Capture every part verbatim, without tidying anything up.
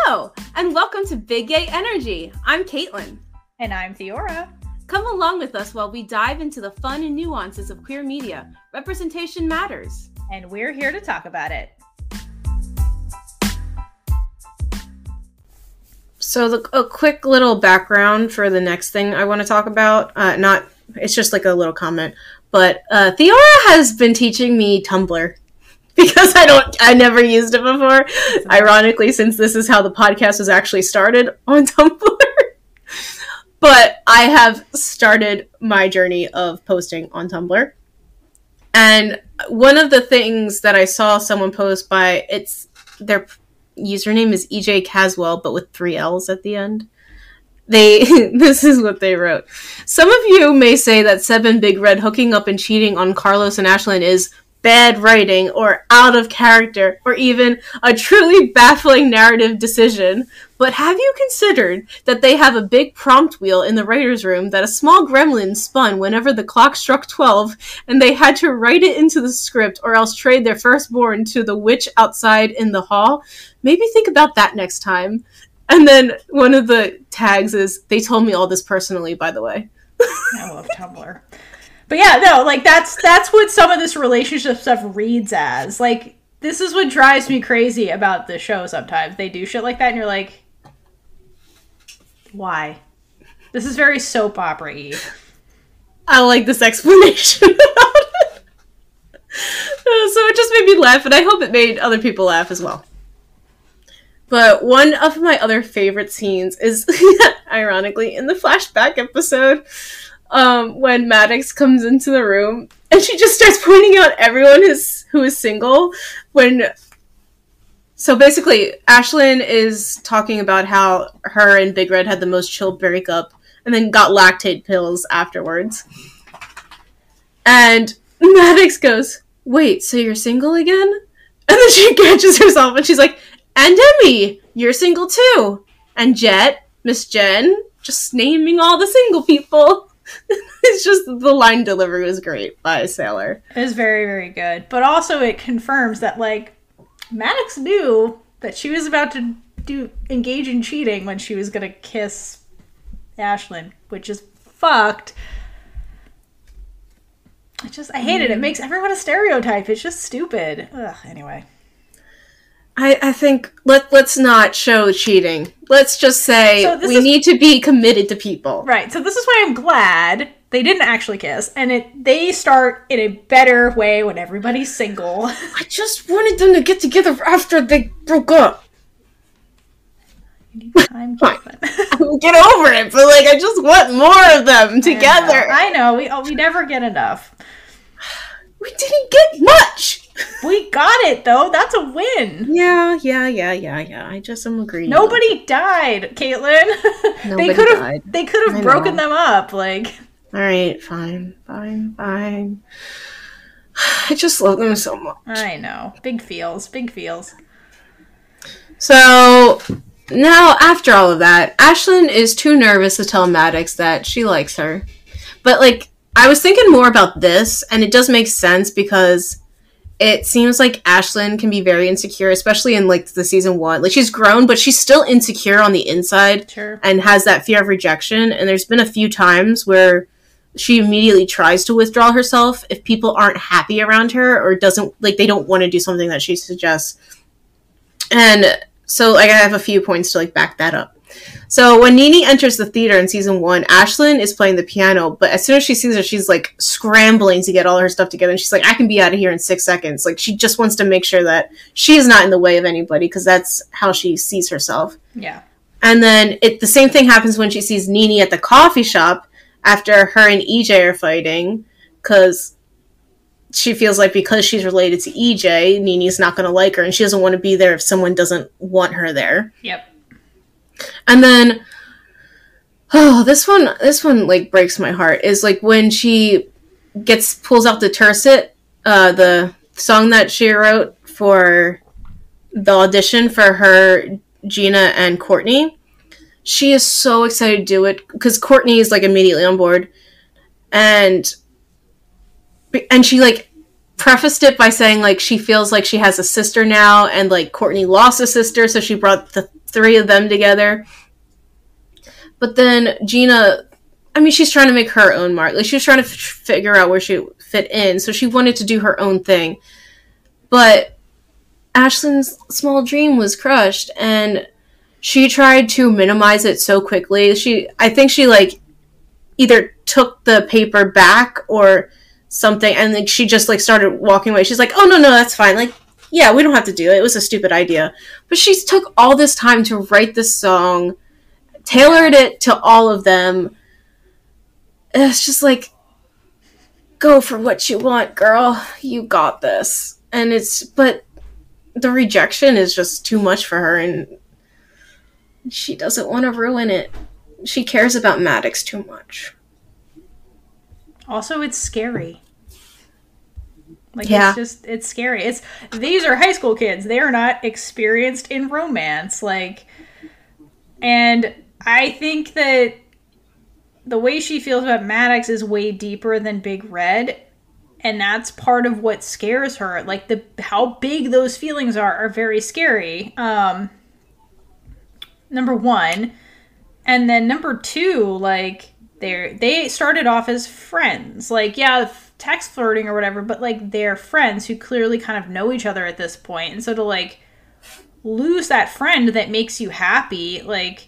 Hello, and welcome to Big Gay Energy. I'm Caitlin. And I'm Theora. Come along with us while we dive into the fun and nuances of queer media. Representation matters. And we're here to talk about it. So the, a quick little background for the next thing I want to talk about. Uh, not, it's just like a little comment. But uh, Theora has been teaching me Tumblr. Because I don't, I never used it before. Ironically, since this is how the podcast was actually started on Tumblr. But I have started my journey of posting on Tumblr. And one of the things that I saw someone post by, it's, their username is E J Caswell, but with three L's at the end. They, this is what they wrote. Some of you may say that Seb and Big Red hooking up and cheating on Carlos and Ashlyn is bad writing, or out of character, or even a truly baffling narrative decision. But have you considered that they have a big prompt wheel in the writer's room that a small gremlin spun whenever the clock struck twelve, and they had to write it into the script or else trade their firstborn to the witch outside in the hall? Maybe think about that next time. And then one of the tags is, they told me all this personally, by the way. I love Tumblr. But yeah, no, like, that's that's what some of this relationship stuff reads as. Like, this is what drives me crazy about the show sometimes. They do shit like that, and you're like, why? This is very soap opera-y. I like this explanation about it. So it just made me laugh, and I hope it made other people laugh as well. But one of my other favorite scenes is, ironically, in the flashback episode, Um, when Maddox comes into the room and she just starts pointing out everyone who's, who is single. When, so basically, Ashlyn is talking about how her and Big Red had the most chill breakup and then got Lactaid pills afterwards. And Maddox goes, "Wait, so you're single again?" And then she catches herself and she's like, "And Emmy, you're single too. And Jet, Miss Jen," just naming all the single people. It's just, the line delivery was great by Sailor. It was very, very good. But also it confirms that, like, Maddox knew that she was about to do engage in cheating when she was going to kiss Ashlyn, which is fucked. I just, I hate mm. it. It makes everyone a stereotype. It's just stupid. Ugh, anyway. I, I think, let, let's not show cheating. Let's just say so we is, need to be committed to people. Right, so this is why I'm glad they didn't actually kiss, and it they start in a better way when everybody's single. I just wanted them to get together after they broke up. You need time, Caitlin. Get over it, but like, I just want more of them together. I know, I know. we oh, we never get enough. We didn't get much! We got it, though. That's a win. Yeah, yeah, yeah, yeah, yeah. I just am agreeing. Nobody died, Caitlin. Nobody they could have. died. They could have broken them up. Like, all right, fine, fine, fine. I just love them so much. I know. Big feels. Big feels. So now, after all of that, Ashlyn is too nervous to tell Maddox that she likes her. But like, I was thinking more about this, and it does make sense because it seems like Ashlyn can be very insecure, especially in, like, the season one. Like, she's grown, but she's still insecure on the inside. Sure. And has that fear of rejection. And there's been a few times where she immediately tries to withdraw herself if people aren't happy around her or doesn't, like, they don't want to do something that she suggests. And so, like, I have a few points to, like, back that up. So when Nini enters the theater in season one, Ashlyn is playing the piano, but as soon as she sees her, she's like scrambling to get all her stuff together, and she's like, I can be out of here in six seconds. Like, she just wants to make sure that she's not in the way of anybody, because that's how she sees herself. Yeah. And then it the same thing happens when she sees Nini at the coffee shop after her and E J are fighting, because she feels like because she's related to E J, Nini's not going to like her, and she doesn't want to be there if someone doesn't want her there. Yep. And then, oh, this one, this one, like, breaks my heart, is, like, when she gets, pulls out the tercet, uh, the song that she wrote for the audition for her, Gina, and Courtney. She is so excited to do it, because Courtney is, like, immediately on board, and, and she, like, prefaced it by saying, like, she feels like she has a sister now, and, like, Courtney lost a sister, so she brought the three of them together. But then Gina, I mean, she's trying to make her own mark. Like, she was trying to f- figure out where she fit in, so she wanted to do her own thing. But Ashlyn's small dream was crushed, and she tried to minimize it so quickly. She, I think she, like, either took the paper back or something, and like she just like started walking away. She's like, oh no no that's fine, like, yeah, we don't have to do it, it was a stupid idea. But she took all this time to write this song, tailored it to all of them. And it's just like, go for what you want, girl, you got this. And it's, but the rejection is just too much for her, and she doesn't want to ruin it. She cares about Maddox too much. Also, it's scary. Like, yeah. it's just, it's scary. It's, these are high school kids. They are not experienced in romance. Like, and I think that the way she feels about Maddox is way deeper than Big Red. And that's part of what scares her. Like, the, how big those feelings are, are very scary. Um, number one. And then number two, like, they they started off as friends. Like, yeah, text flirting or whatever, but, like, they're friends who clearly kind of know each other at this point. And so to, like, lose that friend that makes you happy, like,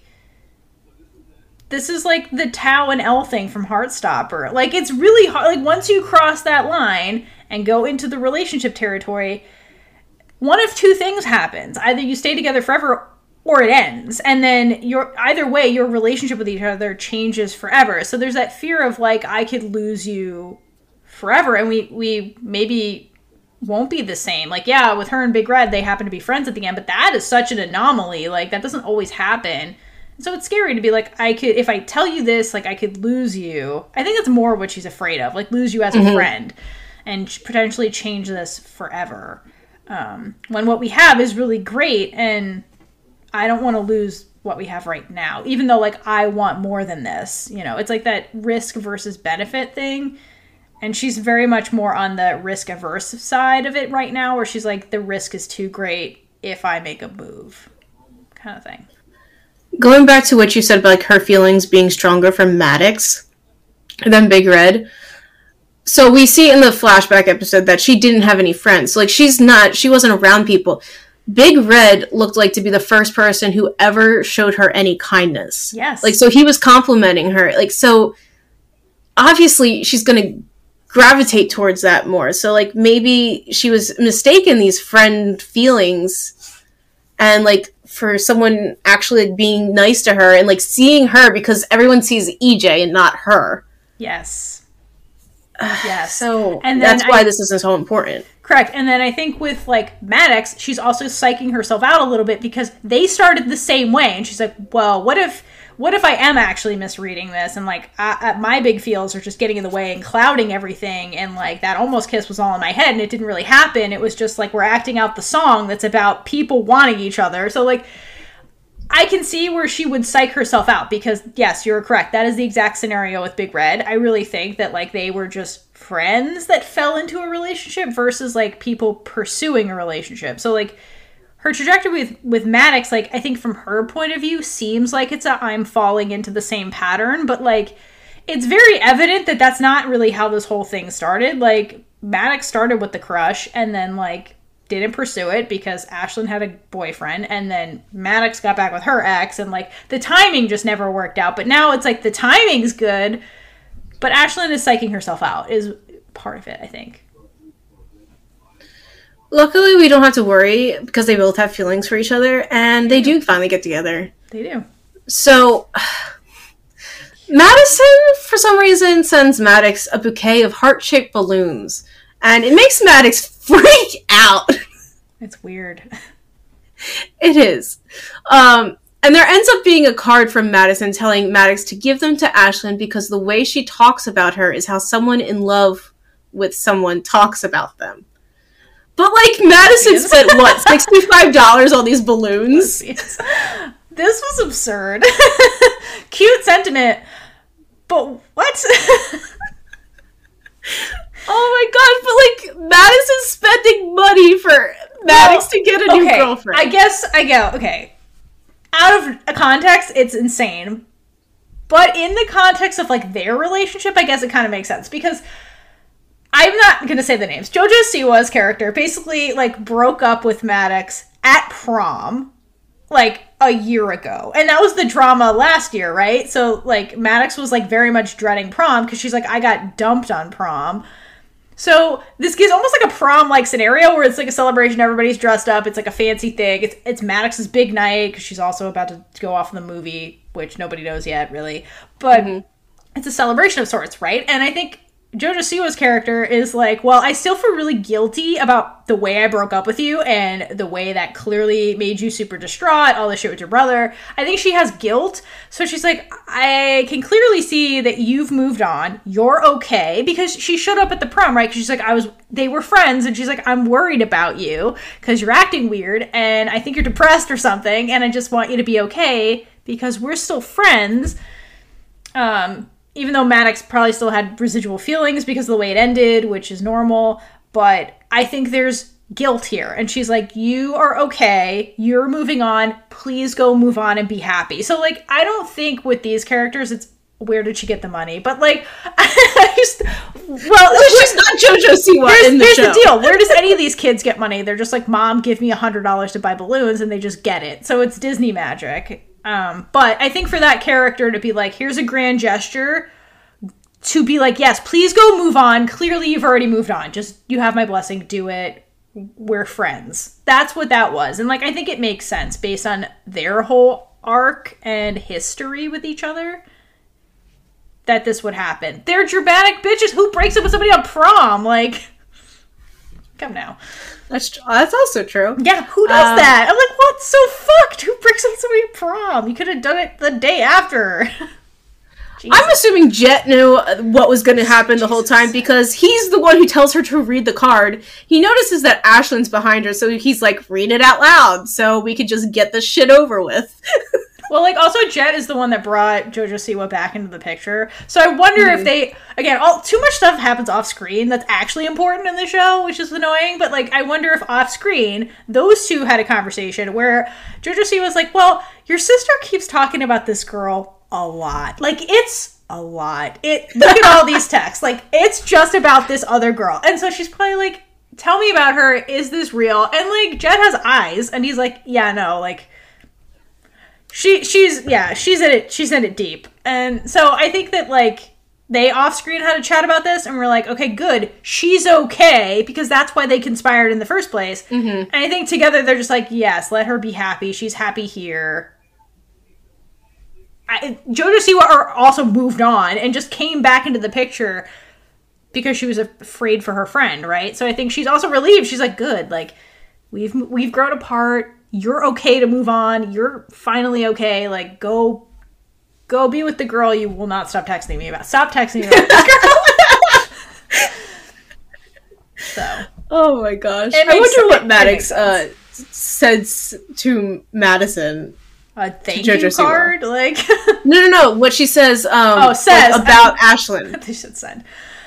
this is, like, the Tao and Elle thing from Heartstopper. Like, it's really hard. Like, once you cross that line and go into the relationship territory, one of two things happens. Either you stay together forever, or it ends. And then your either way, your relationship with each other changes forever. So there's that fear of, like, I could lose you forever, and we, we maybe won't be the same. Like, yeah, with her and Big Red, they happen to be friends at the end, but that is such an anomaly. Like, that doesn't always happen. And so it's scary to be like, I could, if I tell you this, like, I could lose you. I think that's more what she's afraid of, like, lose you as mm-hmm. a friend and potentially change this forever. Um, when what we have is really great, and I don't want to lose what we have right now, even though, like, I want more than this. You know, it's like that risk versus benefit thing. And she's very much more on the risk averse side of it right now, where she's like, the risk is too great if I make a move, kind of thing. Going back to what you said about, like, her feelings being stronger for Maddox than Big Red. So we see in the flashback episode that she didn't have any friends. So, like, she's not, she wasn't around people. Big Red looked like to be the first person who ever showed her any kindness. Yes. Like, so he was complimenting her. Like, so obviously she's going to gravitate towards that more. So, like, maybe she was mistaken, these friend feelings, and, like, for someone actually, like, being nice to her and, like, seeing her, because everyone sees E J and not her. Yes. Yes. So and that's why I, this is so important. Correct. And then I think with, like, Maddox, she's also psyching herself out a little bit because they started the same way. And she's like, well, what if what if I am actually misreading this? And, like, I, I, my big feels are just getting in the way and clouding everything. And, like, that almost kiss was all in my head and it didn't really happen. It was just, like, we're acting out the song that's about people wanting each other. So, like, I can see where she would psych herself out because, yes, you're correct. That is the exact scenario with Big Red. I really think that, like, they were just friends that fell into a relationship versus, like, people pursuing a relationship. So, like, her trajectory with, with Maddox, like, I think from her point of view seems like it's a I'm falling into the same pattern. But, like, it's very evident that that's not really how this whole thing started. Like, Maddox started with the crush and then, like, didn't pursue it because Ashlyn had a boyfriend, and then Maddox got back with her ex, and, like, the timing just never worked out. But now it's like the timing's good, but Ashlyn is psyching herself out is part of it, I think. Luckily, we don't have to worry because they both have feelings for each other, and they do finally get together. They do. So, Madison, for some reason, sends Maddox a bouquet of heart-shaped balloons, and it makes Maddox freak out. It's weird. It is. Um, and there ends up being a card from Madison telling Maddox to give them to Ashlyn because the way she talks about her is how someone in love with someone talks about them. But, like, Madison spent, what, sixty-five dollars on these balloons? This was absurd. Cute sentiment, but what? Oh my god, but, like, Madison's spending money for Maddox well, to get a new okay, girlfriend. I guess, I go, okay. out of context, it's insane. But in the context of, like, their relationship, I guess it kind of makes sense. Because I'm not going to say the names. JoJo Siwa's character basically, like, broke up with Maddox at prom, like, a year ago. And that was the drama last year, right? So, like, Maddox was, like, very much dreading prom because she's like, I got dumped on prom. So this gives almost like a prom-like scenario where it's like a celebration, everybody's dressed up, it's like a fancy thing. It's it's Maddox's big night because she's also about to go off in the movie, which nobody knows yet, really. But mm-hmm. it's a celebration of sorts, right? And I think JoJo Siwa's character is like, well, I still feel really guilty about the way I broke up with you and the way that clearly made you super distraught, all this shit with your brother. I think she has guilt. So she's like, I can clearly see that you've moved on. You're okay. Because she showed up at the prom, right? Because she's like, I was, they were friends. And she's like, I'm worried about you because you're acting weird. And I think you're depressed or something. And I just want you to be okay because we're still friends. Um... Even though Maddox probably still had residual feelings because of the way it ended, which is normal. But I think there's guilt here. And she's like, you are okay. You're moving on. Please go move on and be happy. So, like, I don't think with these characters, it's where did she get the money? But, like, I just, well, it's just not JoJo Siwa here's, in the here's show. the deal. Where does any of these kids get money? They're just like, Mom, give me one hundred dollars to buy balloons. And they just get it. So it's Disney magic. Um, but I think for that character to be like, here's a grand gesture, to be like, yes, please go move on. Clearly you've already moved on. Just, you have my blessing. Do it. We're friends. That's what that was. And, like, I think it makes sense based on their whole arc and history with each other that this would happen. They're dramatic bitches. Who breaks up with somebody on prom? Like, come now. That's tr- that's also true. Yeah, who does um, that? I'm like, what's so fucked? Who breaks up with somebody at prom? You could have done it the day after. I'm assuming Jet knew what was going to happen Jesus. the whole time because he's the one who tells her to read the card. He notices that Ashlyn's behind her, so he's like, read it out loud so we could just get this shit over with. Well, like, also Jet is the one that brought JoJo Siwa back into the picture. So I wonder mm-hmm. if they, again, all too much stuff happens off screen that's actually important in the show, which is annoying. But, like, I wonder if off screen, those two had a conversation where JoJo Siwa was like, well, your sister keeps talking about this girl a lot. Like, it's a lot. It look at all these texts. Like, it's just about this other girl. And so she's probably like, tell me about her. Is this real? And, like, Jet has eyes. And he's like, yeah, no, like, She she's yeah she's in it she's in it deep. And so I think that, like, they off screen had a chat about this and we're like, okay, good, she's okay, because that's why they conspired in the first place. Mm-hmm. And I think together they're just like, yes, let her be happy, she's happy here. I, JoJo Siwa also moved on and just came back into the picture because she was afraid for her friend, right? So I think she's also relieved. She's like, good, like, we've we've grown apart. You're okay to move on. You're finally okay. Like, go, go be with the girl you will not stop texting me about. Stop texting me about this girl. So. Oh my gosh. I wonder sense. what Maddox uh, says to Madison. A thank you JoJo card? Siwa. Like. no, no, no. What she says. Um, oh, says like, about I, Ashlyn. They should send.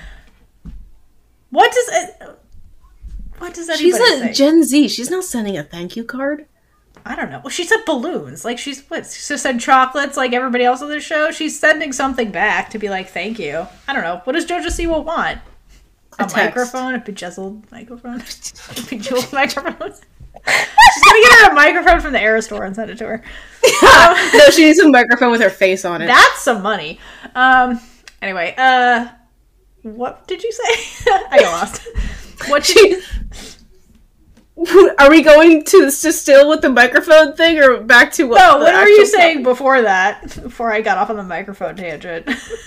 What does it? What does anybody She's a say? Gen Z. She's not sending a thank you card. I don't know. Well, she said balloons. Like, she's what? She just said chocolates like everybody else on the show. She's sending something back to be like, thank you. I don't know. What does JoJo Siwa want? A, a microphone? A bejezzled microphone? A bejeweled microphone? She's gonna get her a microphone from the Era store and send it to her. Um, no, she needs a microphone with her face on it. That's some money. Um. Anyway, uh, what did you say? I got lost. What did you... Are we going to, to still with the microphone thing or back to what? No, what were you saying topic? before that? Before I got off on the microphone tangent.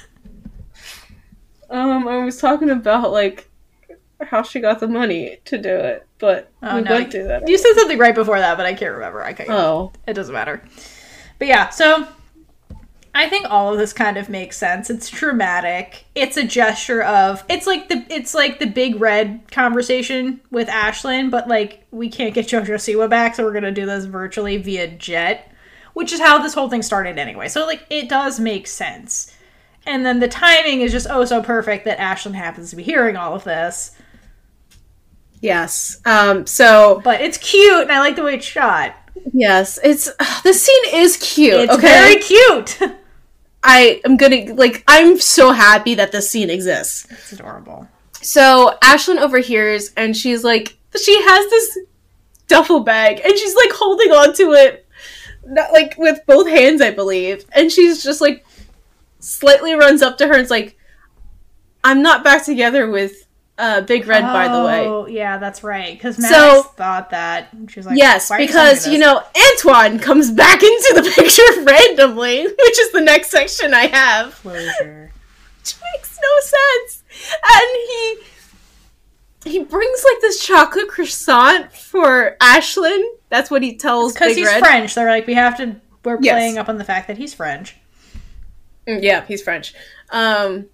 um, I was talking about, like, how she got the money to do it, but oh, we no. went through that. You said something right before that, but I can't remember. I can't. Oh, it doesn't matter. But yeah, so I think all of this kind of makes sense. It's dramatic. It's a gesture of it's like the it's like the Big Red conversation with Ashlyn, but, like, we can't get JoJo Siwa back, so we're gonna do this virtually via Jet, which is how this whole thing started anyway. So, like, it does make sense. And then the timing is just oh so perfect that Ashlyn happens to be hearing all of this. Yes. Um. So, but it's cute, and I like the way it's shot. Yes, it's uh, this scene is cute. It's okay? very cute. I am gonna like. I'm so happy that this scene exists. It's adorable. So Ashlyn overhears, and she's like, she has this duffel bag, and she's like holding on to it, not, like with both hands, I believe. And she's just like slightly runs up to her and's like, "I'm not back together with uh, Big Red, oh, by the way." Oh, yeah, that's right. Because Max So- thought that. She was like, Yes, "Why are you because, telling you me know, Antoine comes back into the picture randomly, which is the next section I have. this?" Closure. Which makes no sense. And he he brings, like, this chocolate croissant for Ashlyn. That's what he tells Because Big he's Red. French. They're like, we have to... We're Yes. playing up on the fact that he's French. Mm, Yeah, he's French. Um,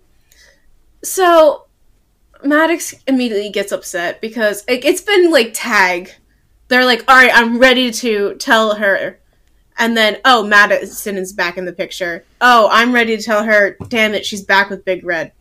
so, Maddox immediately gets upset because it, it's been, like, tag. They're like, alright, I'm ready to tell her. And then, oh, Madison is back in the picture. Oh, I'm ready to tell her, damn it, she's back with Big Red.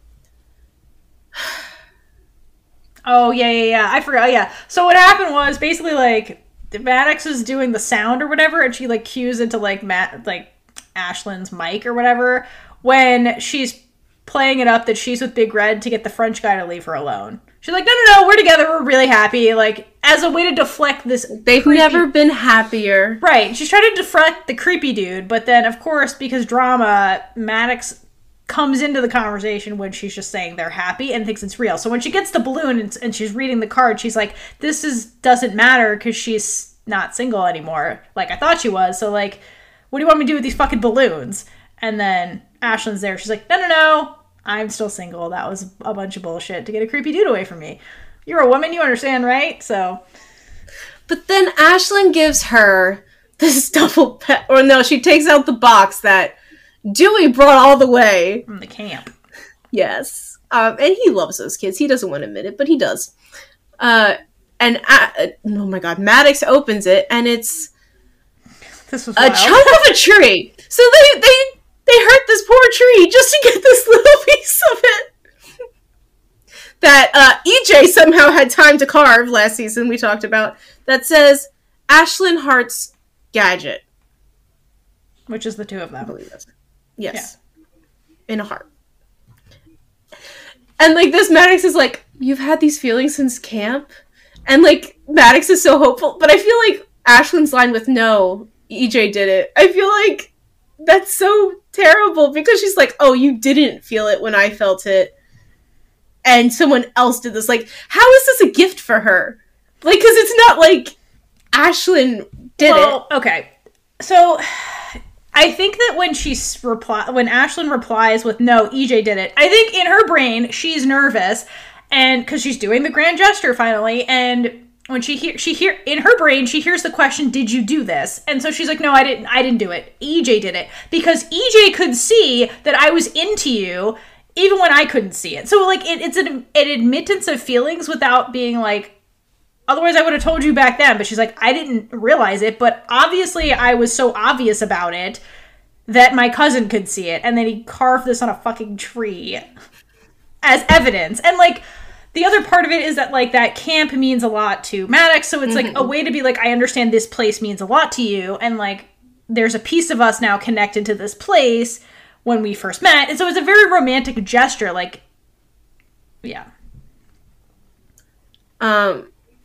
Oh, yeah, yeah, yeah. I forgot, yeah. So what happened was, basically, like, Maddox was doing the sound or whatever, and she, like, cues into, like, Matt, like, Ashlyn's mic or whatever, when she's playing it up that she's with Big Red to get the French guy to leave her alone. She's like, no, no, no, we're together, we're really happy, like, as a way to deflect this They've creepy- never been happier. Right, she's trying to deflect the creepy dude, but then, of course, because drama, Maddox comes into the conversation when she's just saying they're happy and thinks it's real. So when she gets the balloon and, and she's reading the card, she's like, this is doesn't matter because she's not single anymore, like I thought she was. So, like, what do you want me to do with these fucking balloons? And then Ashlyn's there. She's like, no, no, no, I'm still single. That was a bunch of bullshit to get a creepy dude away from me. You're a woman, you understand, right? So... But then Ashlyn gives her this duffel bag, or no, she takes out the box that Dewey brought all the way. From the camp. Yes. Um, and he loves those kids. He doesn't want to admit it, but he does. Uh, and, uh, oh my god, Maddox opens it, and it's This was a wild. chunk of a tree. So they, they, they hurt this poor tree just to get this little piece of it. That uh, E J somehow had time to carve last season, we talked about, that says, Ashlyn Hart's gadget. Which is the two of I them. believe that's Yes. Yeah. In a heart. And, like, this Maddox is like, you've had these feelings since camp? And, like, Maddox is so hopeful. But I feel like Ashlyn's line with, no, E J did it. I feel like that's so terrible because she's like, oh, you didn't feel it when I felt it. And someone else did this. Like, how is this a gift for her? Like, because it's not like Ashlyn did well, it. Okay. So... I think that when she reply, when Ashlyn replies with "No, E J did it," I think in her brain she's nervous, and because she's doing the grand gesture finally, and when she hear she hear in her brain she hears the question, "Did you do this?" And so she's like, "No, I didn't. I didn't do it. E J did it because E J could see that I was into you, even when I couldn't see it." So like it, it's an, an admittance of feelings without being like. Otherwise, I would have told you back then. But she's like, I didn't realize it. But obviously, I was so obvious about it that my cousin could see it. And then he carved this on a fucking tree as evidence. And, like, the other part of it is that, like, that camp means a lot to Maddox. So it's, mm-hmm. like, a way to be like, I understand this place means a lot to you. And, like, there's a piece of us now connected to this place when we first met. And so it's a very romantic gesture. Like, yeah. Um...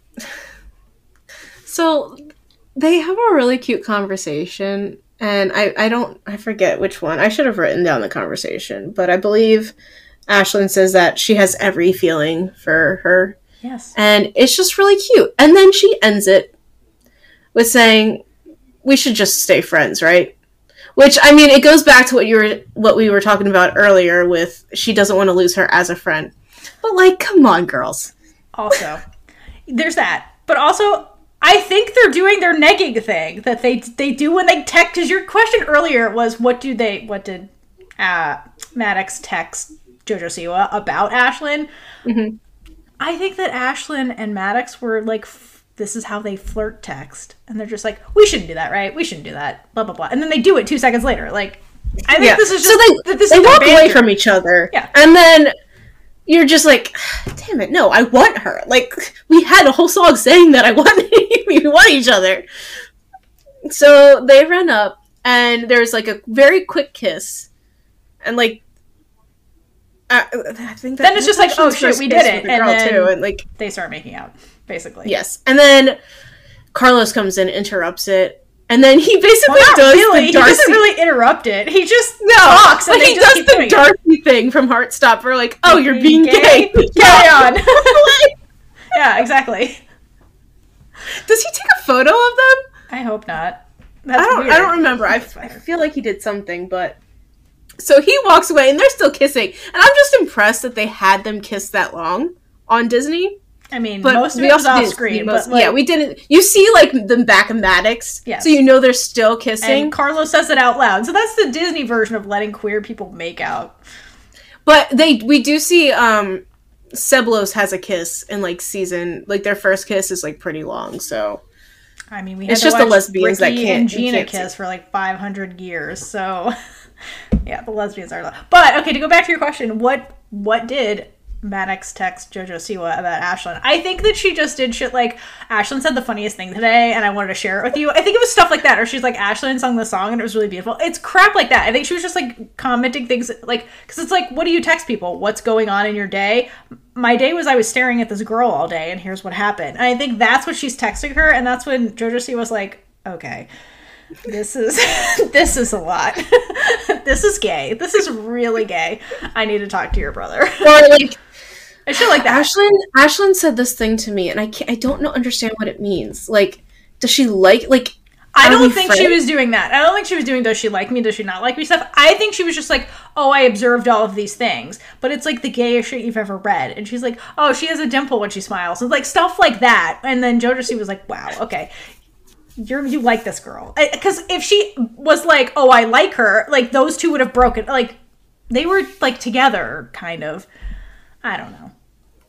So they have a really cute conversation, and I, I don't I forget which one. I should have written down the conversation, but I believe Ashlyn says that she has every feeling for her. Yes. And it's just really cute. And then she ends it with saying, we should just stay friends, right? Which, I mean, it goes back to what you were what we were talking about earlier with she doesn't want to lose her as a friend. But, like, come on, girls. Also, there's that. But also, I think they're doing their negging thing that they they do when they text. Because your question earlier was, what do they? What did uh, Maddox text Jojo Siwa about Ashlyn? Mm-hmm. I think that Ashlyn and Maddox were like, f- this is how they flirt text, and they're just like, we shouldn't do that, right? We shouldn't do that. Blah blah blah, and then they do it two seconds later. Like, I think yeah. this is just so they this they is walk banter. away from each other. Yeah, and then you're just like, damn it, no, I want her. Like, we had a whole song saying that I want we want each other. So they run up, and there's like a very quick kiss, and like, I, I think that then it's just like, oh shit, we did it, and and then too, and like they start making out, basically. Yes, and then Carlos comes in, interrupts it, and then he basically well, does really. the Darcy. He doesn't really interrupt it. He just no, talks, and but he just does the Darcy it. thing from Heartstopper, like, oh, you're being gay. gay. Carry on. Yeah, exactly. Does he take a photo of them? I hope not. That's I don't. weird. I don't remember. I, I feel like he did something, but so he walks away, and they're still kissing. And I'm just impressed that they had them kiss that long on Disney. I mean, but most of it was off screen. Most, but like, yeah, we didn't. You see, like the back of Maddox, yes. So you know they're still kissing. And Carlos says it out loud. So that's the Disney version of letting queer people make out. But they, we do see. um Seblos has a kiss in like season, like their first kiss is like pretty long. So. I mean, we had it's to just watch the lesbians Ricky that can't and Gina can't kiss see. for like five hundred years. So, yeah, the lesbians are. But okay, to go back to your question, what what did Maddox text JoJo Siwa about Ashlyn? I think that she just did shit like Ashlyn said the funniest thing today, and I wanted to share it with you. I think it was stuff like that, or she's like Ashlyn sung the song and it was really beautiful. It's crap like that. I think she was just like commenting things like because it's like, what do you text people? What's going on in your day? My day was I was staring at this girl all day, and here's what happened. And I think that's what she's texting her, and that's when JoJo C was like, okay, this is this is a lot. This is gay. This is really gay. I need to talk to your brother. Or like, I feel like that. Ashlyn, Ashlyn said this thing to me, and I can't, I don't know understand what it means. Like, does she like like? I don't think friends? she was doing that. I don't think she was doing, does she like me, does she not like me stuff. I think she was just like, oh, I observed all of these things. But it's like the gayest shit you've ever read. And she's like, oh, she has a dimple when she smiles. And like stuff like that. And then JoJo C was like, wow, okay. You're, you like this girl. Because if she was like, oh, I like her, like those two would have broken. Like, they were like together, kind of. I don't know.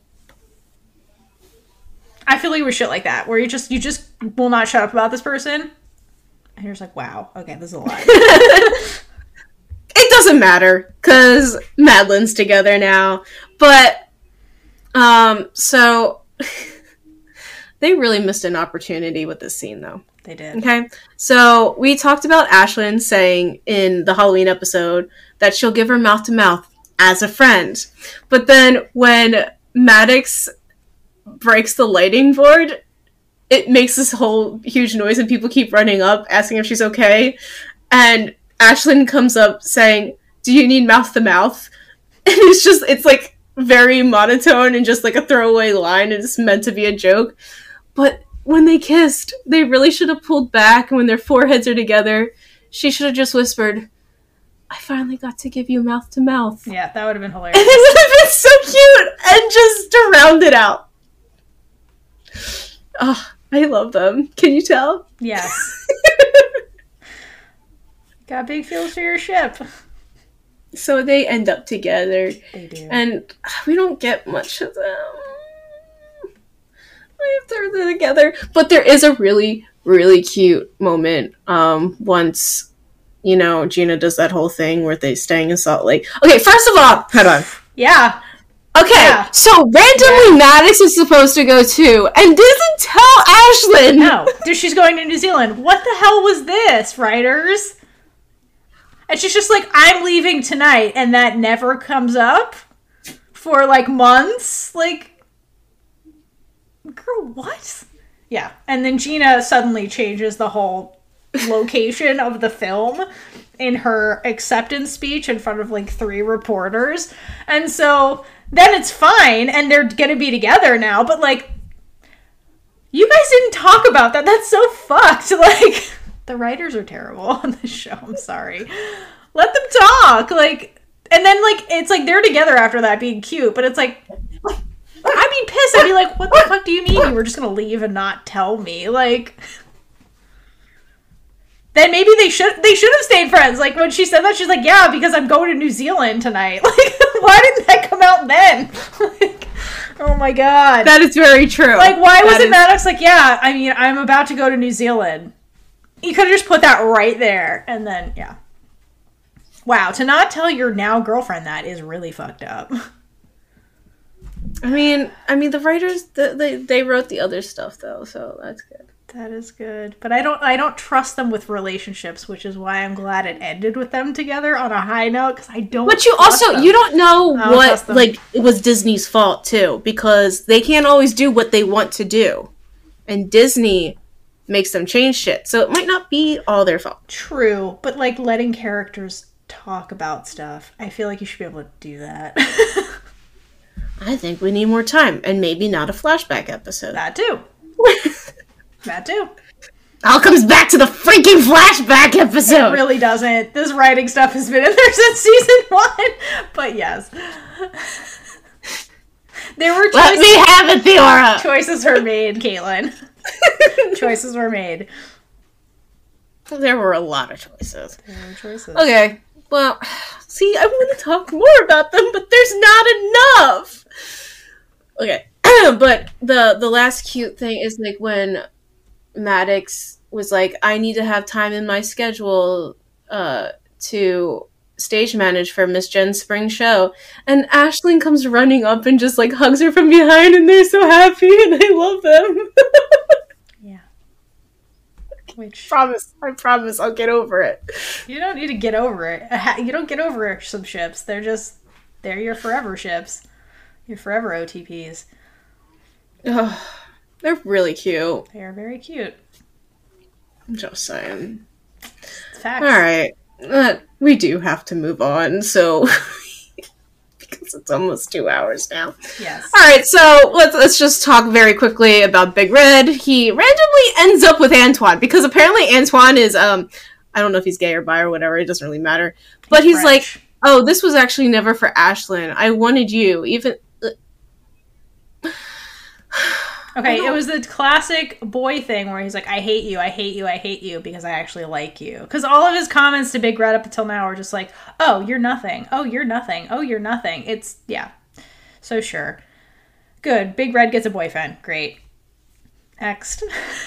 I feel like it was shit like that, where you just, you just will not shut up about this person. And you're just like, wow, okay, this is a lot. It doesn't matter, because Madeline's together now. But, um, so, they really missed an opportunity with this scene, though. They did. Okay? So, we talked about Ashlyn saying in the Halloween episode that she'll give her mouth-to-mouth as a friend. But then, when Maddox breaks the lighting board, it makes this whole huge noise and people keep running up asking if she's okay. And Ashlyn comes up saying, do you need mouth to mouth? And it's just, it's like very monotone and just like a throwaway line and it's meant to be a joke. But when they kissed, they really should have pulled back, and when their foreheads are together, she should have just whispered, I finally got to give you mouth to mouth. Yeah, that would have been hilarious. And it would have been so cute! And just to round it out. Oh, I love them. Can you tell? Yes. Got big feels for your ship. So they end up together. They do. And we don't get much of them. If they're together. But there is a really, really cute moment um, once, you know, Gina does that whole thing where they're staying in Salt Lake. Okay, first of all, hold on. Yeah. Okay, yeah. so randomly yeah. Maddox is supposed to go too, and doesn't tell Ashlyn. No, she's going to New Zealand. What the hell was this, writers? And she's just like, I'm leaving tonight, and that never comes up for like months. Like, girl, what? Yeah, and then Gina suddenly changes the whole location of the film in her acceptance speech in front of like three reporters, and so then it's fine, and they're gonna be together now, but, like, you guys didn't talk about that. That's so fucked. Like, the writers are terrible on this show. I'm sorry. Let them talk. Like, and then, like, it's like they're together after that being cute, but it's like, I'd be pissed. I'd be like, what the fuck do you mean you were just gonna leave and not tell me? Like, then maybe they should they should have stayed friends. Like, when she said that, she's like, yeah, because I'm going to New Zealand tonight. Like, why didn't that come out then? Like, oh my god. That is very true. Like, why that wasn't is... Maddox like, yeah, I mean, I'm about to go to New Zealand. You could have just put that right there, and then, yeah. Wow, to not tell your now girlfriend that is really fucked up. I mean, I mean, the writers the, they they wrote the other stuff though, so that's good. That is good, but I don't I don't trust them with relationships, which is why I'm glad it ended with them together on a high note because I don't. But you trust also them. you don't know I don't trust what them. like it was Disney's fault too because they can't always do what they want to do, and Disney makes them change shit, so it might not be all their fault. True, but like letting characters talk about stuff, I feel like you should be able to do that. I think we need more time, and maybe not a flashback episode. That too. That too. All comes back to the freaking flashback It episode. really doesn't. This writing stuff has been in there since season one. But yes. There were Let choices, me have it, Theora. choices were made, Caitlin. Choices were made. There were a lot of choices. There were choices. Okay, well, see, I want to talk more about them, but there's not enough. Okay, but the the last cute thing is like when Maddox was like, I need to have time in my schedule uh, to stage manage for Miss Jen's spring show. And Aisling comes running up and just like hugs her from behind and they're so happy and I love them. Yeah. Which promise, I promise I'll get over it. you don't need to get over it. You don't get over some ships. They're just, they're your forever ships. Your forever O T Ps. Oh, they're really cute. They are very cute. I'm just saying. It's facts. All right. Uh, we do have to move on, so because it's almost two hours now. Yes. All right, so let's let's just talk very quickly about Big Red. He randomly ends up with Antoine because apparently Antoine is um I don't know if he's gay or bi or whatever. It doesn't really matter. But he's, French. like, oh, this was actually never for Ashlyn. I wanted you, even. Okay, it was the classic boy thing where he's like, I hate you, I hate you, I hate you because I actually like you. Because all of his comments to Big Red up until now are just like, oh, you're nothing. Oh, you're nothing. Oh, you're nothing. It's, yeah. So sure. Good. Big Red gets a boyfriend. Great. Next.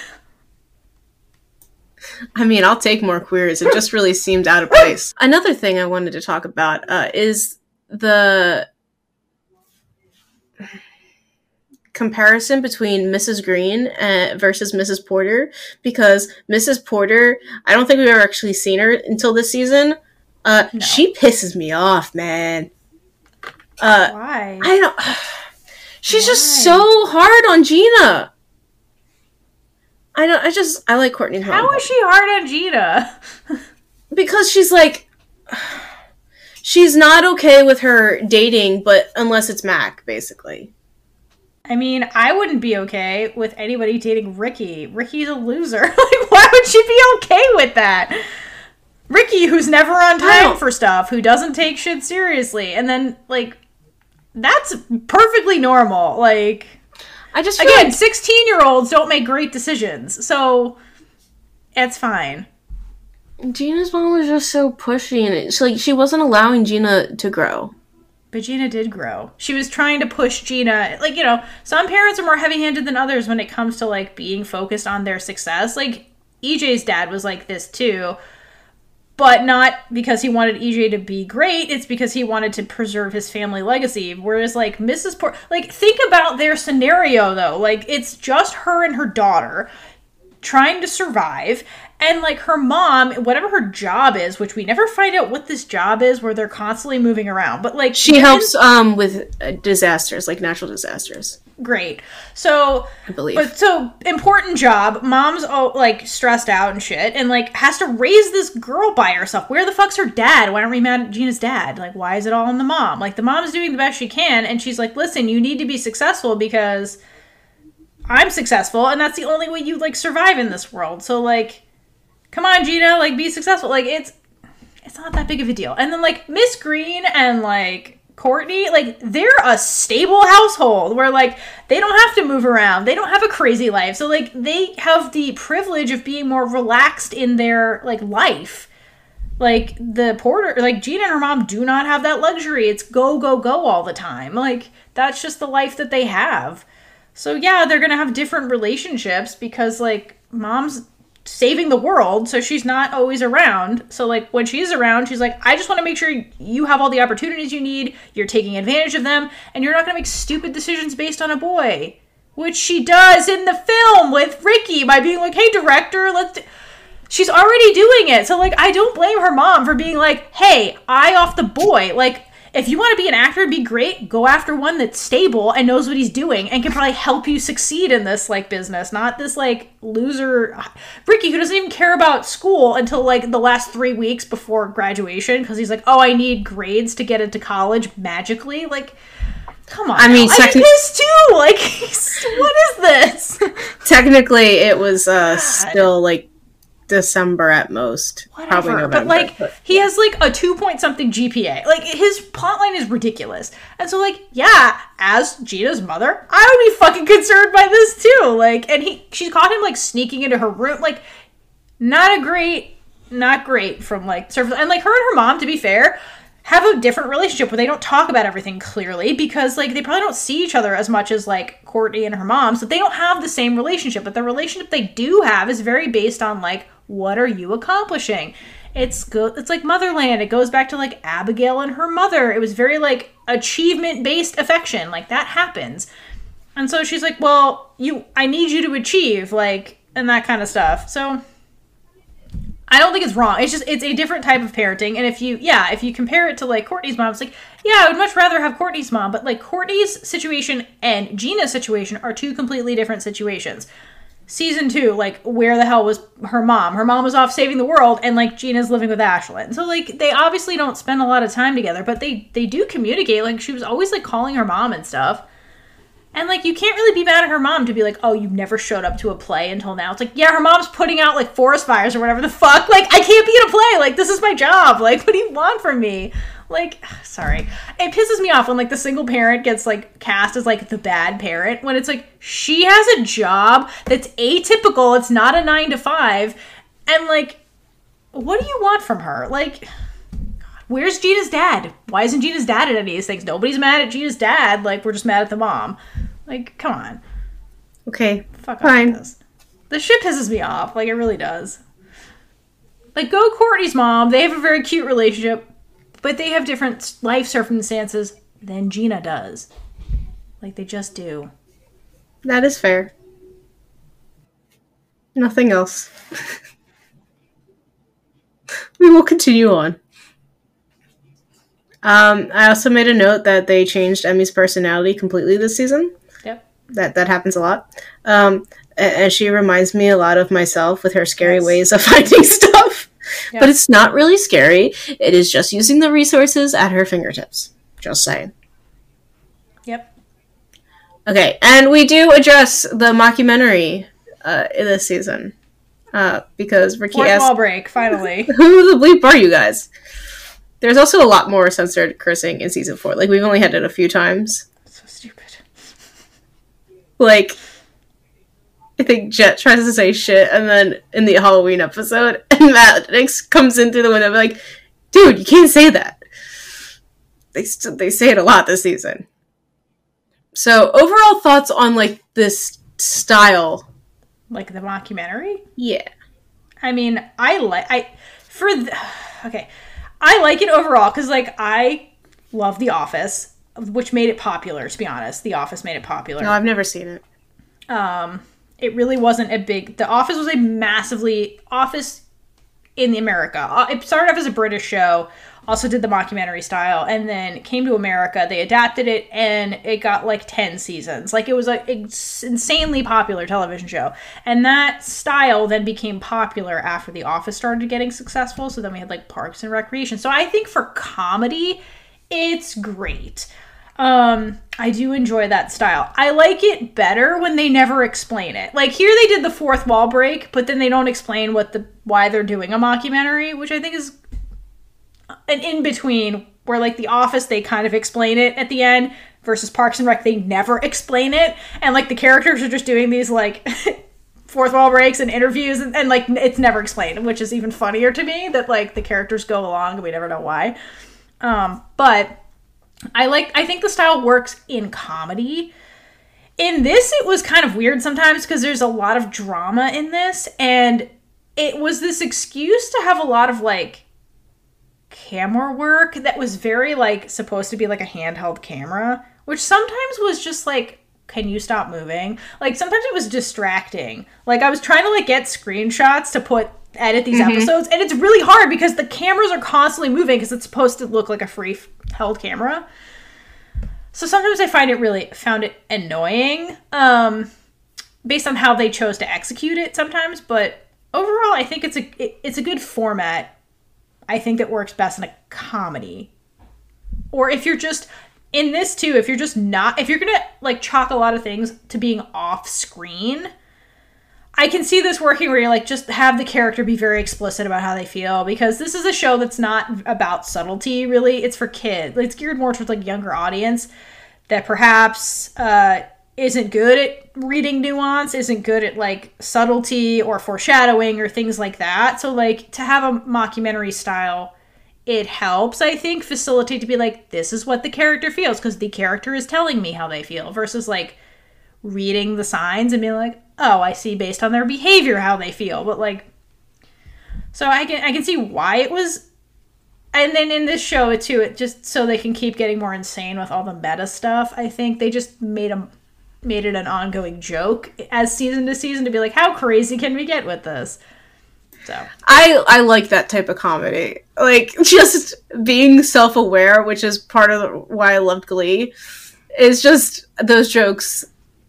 I mean, I'll take more queers. It just really seemed out of place. Another thing I wanted to talk about uh, is the comparison between Missus Green uh, versus Missus Porter, because Missus Porter, I don't think we've ever actually seen her until this season. Uh, No. She pisses me off, man. Uh, Why? I don't. She's Why? just so hard on Gina. I don't. I just. I like Courtney. How is she hard on Gina? Because she's like, she's not okay with her dating, but unless it's Mac, basically. I mean, I wouldn't be okay with anybody dating Ricky. Ricky's a loser. Like, why would she be okay with that? Ricky, who's never on time don't- for stuff, who doesn't take shit seriously, and then, like, that's perfectly normal. Like, I just feel again, like, sixteen-year-olds don't make great decisions, so it's fine. Gina's mom was just so pushy, and it's like she wasn't allowing Gina to grow. But Gina did grow. She was trying to push Gina. Like, you know, some parents are more heavy-handed than others when it comes to, like, being focused on their success. Like, E J's dad was like this, too. But not because he wanted E J to be great. It's because he wanted to preserve his family legacy. Whereas, like, Missus Porter... Like, think about their scenario, though. Like, it's just her and her daughter trying to survive. And, like, her mom, whatever her job is, which we never find out what this job is, where they're constantly moving around. But, like... She helps um with uh, disasters, like natural disasters, Great. So... I believe. But so, important job. Mom's, oh, like, stressed out and shit. And, like, has to raise this girl by herself. Where the fuck's her dad? Why aren't we mad at Gina's dad? Like, why is it all on the mom? Like, the mom's doing the best she can. And she's like, listen, you need to be successful because I'm successful. And that's the only way you, like, survive in this world. So, like... Come on, Gina, like, be successful. Like, it's it's not that big of a deal. And then, like, Miss Green and, like, Courtney, like, they're a stable household where, like, they don't have to move around. They don't have a crazy life. So, like, they have the privilege of being more relaxed in their, like, life. Like, the Porter, like, Gina and her mom do not have that luxury. It's go, go, go all the time. Like, that's just the life that they have. So, yeah, they're going to have different relationships because, like, mom's saving the world, so she's not always around. So, like, when she's around, she's like, I just want to make sure you have all the opportunities you need, you're taking advantage of them, and you're not going to make stupid decisions based on a boy. Which she does in the film with Ricky by being like, hey, director, let's... Do-. She's already doing it. So, like, I don't blame her mom for being like, hey, eye off the boy. Like, if you want to be an actor and be great, go after one that's stable and knows what he's doing and can probably help you succeed in this, like, business. Not this, like, loser Ricky who doesn't even care about school until, like, the last three weeks before graduation because he's like, oh, I need grades to get into college magically. Like, come on. I mean, now. second- I pissed too. Like, what is this? Technically, it was uh, still, like, December at most. Whatever. Probably November. But, like, but, he has, like, a two-point-something G P A. Like, his plotline is ridiculous. And so, like, yeah, as Gina's mother, I would be fucking concerned by this, too. Like, and he, she caught him, like, sneaking into her room. Like, not a great, not great from, like, surface. And, like, her and her mom, to be fair, have a different relationship where they don't talk about everything clearly because, like, they probably don't see each other as much as, like, Courtney and her mom. So they don't have the same relationship. But the relationship they do have is very based on, like, what are you accomplishing? It's good. It's like Motherland. It goes back to, like, Abigail and her mother. It was very, like, achievement-based affection. Like, that happens. And so she's like, well, you, I need you to achieve, like, and that kind of stuff. So I don't think it's wrong. It's just, it's a different type of parenting. And if you, yeah, if you compare it to, like, Courtney's mom, it's like, yeah, I would much rather have Courtney's mom. But, like, Courtney's situation and Gina's situation are two completely different situations. Season two, like, where the hell was her mom? Her mom was off saving the world, and, like, Gina's living with Ashlyn. So, like, they obviously don't spend a lot of time together, but they, they do communicate. Like, she was always, like, calling her mom and stuff. And, like, you can't really be mad at her mom to be like, oh, you never showed up to a play until now. It's like, yeah, her mom's putting out, like, forest fires or whatever the fuck. Like, I can't be in a play. Like, this is my job. Like, what do you want from me? Like, sorry. It pisses me off when, like, the single parent gets, like, cast as, like, the bad parent. When it's like, she has a job that's atypical. It's not a nine to five. And, like, what do you want from her? Like, where's Gina's dad? Why isn't Gina's dad at any of these things? Nobody's mad at Gina's dad. Like, we're just mad at the mom. Like, come on. Okay, Fuck fine. off with this. The shit pisses me off. Like, it really does. Like, go Courtney's mom. They have a very cute relationship. But they have different life circumstances than Gina does. Like, they just do. That is fair. Nothing else. We will continue on. Um, I also made a note that they changed Emmy's personality completely this season. Yep. That that happens a lot. Um, and she reminds me a lot of myself with her scary Yes. ways of finding stuff. Yep. But it's not really scary. It is just using the resources at her fingertips. Just saying. Yep. Okay, and we do address the mockumentary uh, in this season. Uh, because Ricky Fourth asked, wall break, finally. who the bleep are you guys? There's also a lot more censored cursing in season four. Like, we've only had it a few times. So stupid. Like, I think Jet tries to say shit, and then in the Halloween episode, and Matt Nix comes in through the window and be like, dude, you can't say that. They, st- they say it a lot this season. So, overall thoughts on, like, this style. Like the mockumentary? Yeah. I mean, I like... I For... The, okay. I like it overall, because, like, I love The Office, which made it popular, to be honest. The Office made it popular. No, I've never seen it. Um... It really wasn't a big... The Office was a massively... Office in the America. It started off as a British show, also did the mockumentary style, and then came to America. They adapted it, and it got, like, ten seasons. Like, it was an insanely popular television show. And that style then became popular after The Office started getting successful, so then we had, like, Parks and Recreation. So I think for comedy, it's great. Um, I do enjoy that style. I like it better when they never explain it. Like, here they did the fourth wall break, but then they don't explain what the why they're doing a mockumentary, which I think is an in-between, where, like, The Office, they kind of explain it at the end, versus Parks and Rec, they never explain it, and, like, the characters are just doing these, like, fourth wall breaks and interviews, and, and, like, it's never explained, which is even funnier to me, that, like, the characters go along and we never know why. Um, but... I like, I think the style works in comedy. In this, it was kind of weird sometimes because there's a lot of drama in this, and it was this excuse to have a lot of like camera work that was very like supposed to be like a handheld camera, which sometimes was just like, can you stop moving? Like sometimes it was distracting. Like I was trying to like get screenshots to put edit these mm-hmm. episodes, and it's really hard because the cameras are constantly moving because it's supposed to look like a free held camera. So sometimes I find it really found it annoying, um, based on how they chose to execute it sometimes. But overall, I think it's a it, it's a good format. I think that works best in a comedy. Or if you're just in this too, if you're just not, if you're gonna like chalk a lot of things to being off screen, I can see this working where you like just have the character be very explicit about how they feel, because this is a show that's not about subtlety really. It's for kids. It's geared more towards like younger audience that perhaps uh, isn't good at reading nuance, isn't good at like subtlety or foreshadowing or things like that. So like to have a mockumentary style, it helps, I think, facilitate to be like, this is what the character feels because the character is telling me how they feel, versus like reading the signs and being like, oh, I see based on their behavior how they feel. But like, so I can I can see why it was. And then in this show too, it just so they can keep getting more insane with all the meta stuff. I think they just made them made it an ongoing joke as season to season to be like, how crazy can we get with this? So I I like that type of comedy, like just being self-aware, which is part of the, why I loved Glee. Is just those jokes,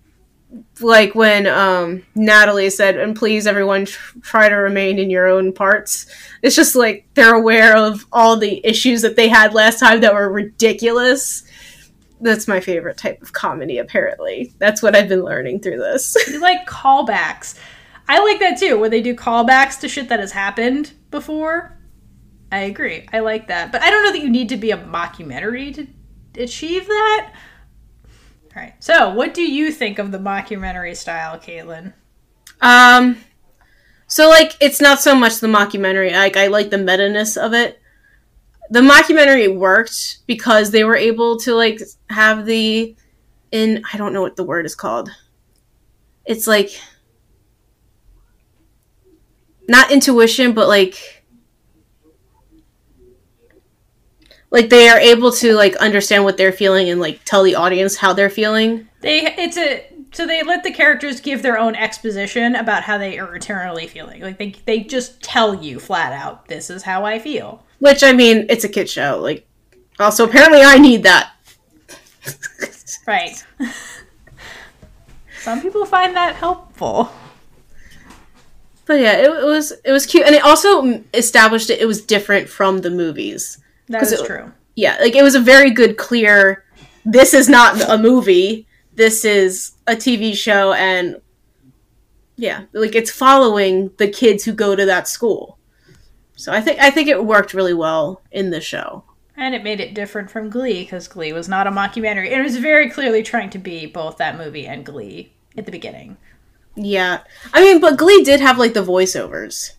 like when um, Natalie said, "And please, everyone, tr- try to remain in your own parts." It's just like they're aware of all the issues that they had last time that were ridiculous. That's my favorite type of comedy, apparently. That's what I've been learning through this. You like callbacks. I like that too, where they do callbacks to shit that has happened before. I agree. I like that. But I don't know that you need to be a mockumentary to achieve that. All right. So, what do you think of the mockumentary style, Caitlin? Um, so, like, it's not so much the mockumentary. Like, I like the meta-ness of it. The mockumentary worked because they were able to, like, have the... in I don't know what the word is called. It's, like... not intuition, but, like... like, they are able to, like, understand what they're feeling and, like, tell the audience how they're feeling. They, it's a, so they let the characters give their own exposition about how they are eternally feeling. Like, they, they just tell you flat out, this is how I feel. Which, I mean, it's a kid show. Like, also, apparently I need that. Right. Some people find that helpful. But yeah, it, it was, it was cute. And it also established that it was different from the movies. That is it, true. Yeah, like, it was a very good, clear, this is not a movie, this is a T V show, and yeah, like, it's following the kids who go to that school. So I think I think it worked really well in the show. And it made it different from Glee, because Glee was not a mockumentary. It was very clearly trying to be both that movie and Glee at the beginning. Yeah. I mean, but Glee did have, like, the voiceovers.